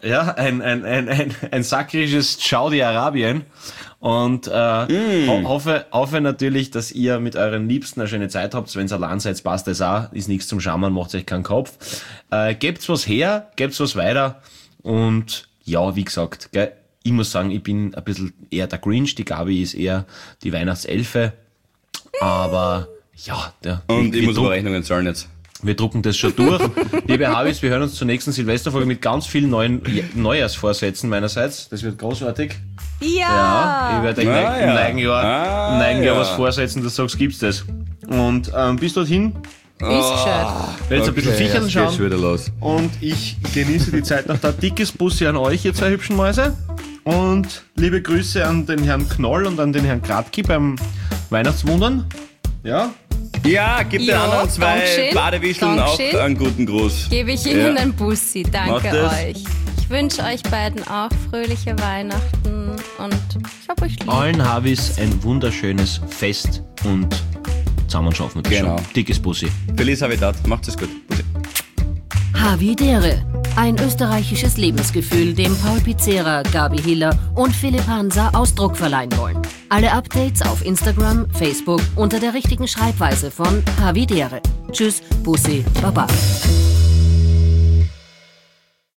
ein sakrisches Saudi-Arabien und hoffe natürlich, dass ihr mit euren Liebsten eine schöne Zeit habt. Wenn ihr allein seid, passt das auch, ist nichts zum Schammern, macht euch keinen Kopf. Gebt's was her, gebt's was weiter und ja, wie gesagt, gell, ich muss sagen, ich bin ein bisschen eher der Grinch, die Gabi ist eher die Weihnachtselfe, aber ja, Und ich muss drucken- aber Rechnungen zahlen jetzt. wir drucken das schon durch. Liebe Habis, wir hören uns zur nächsten Silvesterfolge mit ganz vielen neuen Neujahrsvorsätzen meinerseits. Das wird großartig. Ja, ich werde euch im neuen Jahr was vorsetzen, dass du sagst, gibt's das. Und bis dorthin, Ist gescheit. werde jetzt ein bisschen Fichern jetzt geht's schauen. wieder los. Und ich genieße die Zeit noch da. Dickes Bussi an euch, ihr zwei hübschen Mäuse. Und liebe Grüße an den Herrn Knoll und an den Herrn Kratki beim Weihnachtswundern. Ja, Ja, gib den Ja, anderen zwei Dankeschön. Badewischeln auch Dankeschön. einen guten Gruß. Gebe ich Ihnen ein Bussi. Mach Danke das. euch. Ich wünsche euch beiden auch fröhliche Weihnachten und ich hab euch lieb. allen Habis ein wunderschönes Fest und zusammen schaffen wir das Genau. schon. Dickes Bussi. Feliz Habitat, macht es gut. Bussi. Havidere. Ein österreichisches Lebensgefühl, dem Paul Pizzera, Gabi Hiller und Philipp Hansa Ausdruck verleihen wollen. Alle Updates auf Instagram, Facebook unter der richtigen Schreibweise von Havidere. Tschüss, Bussi, Baba.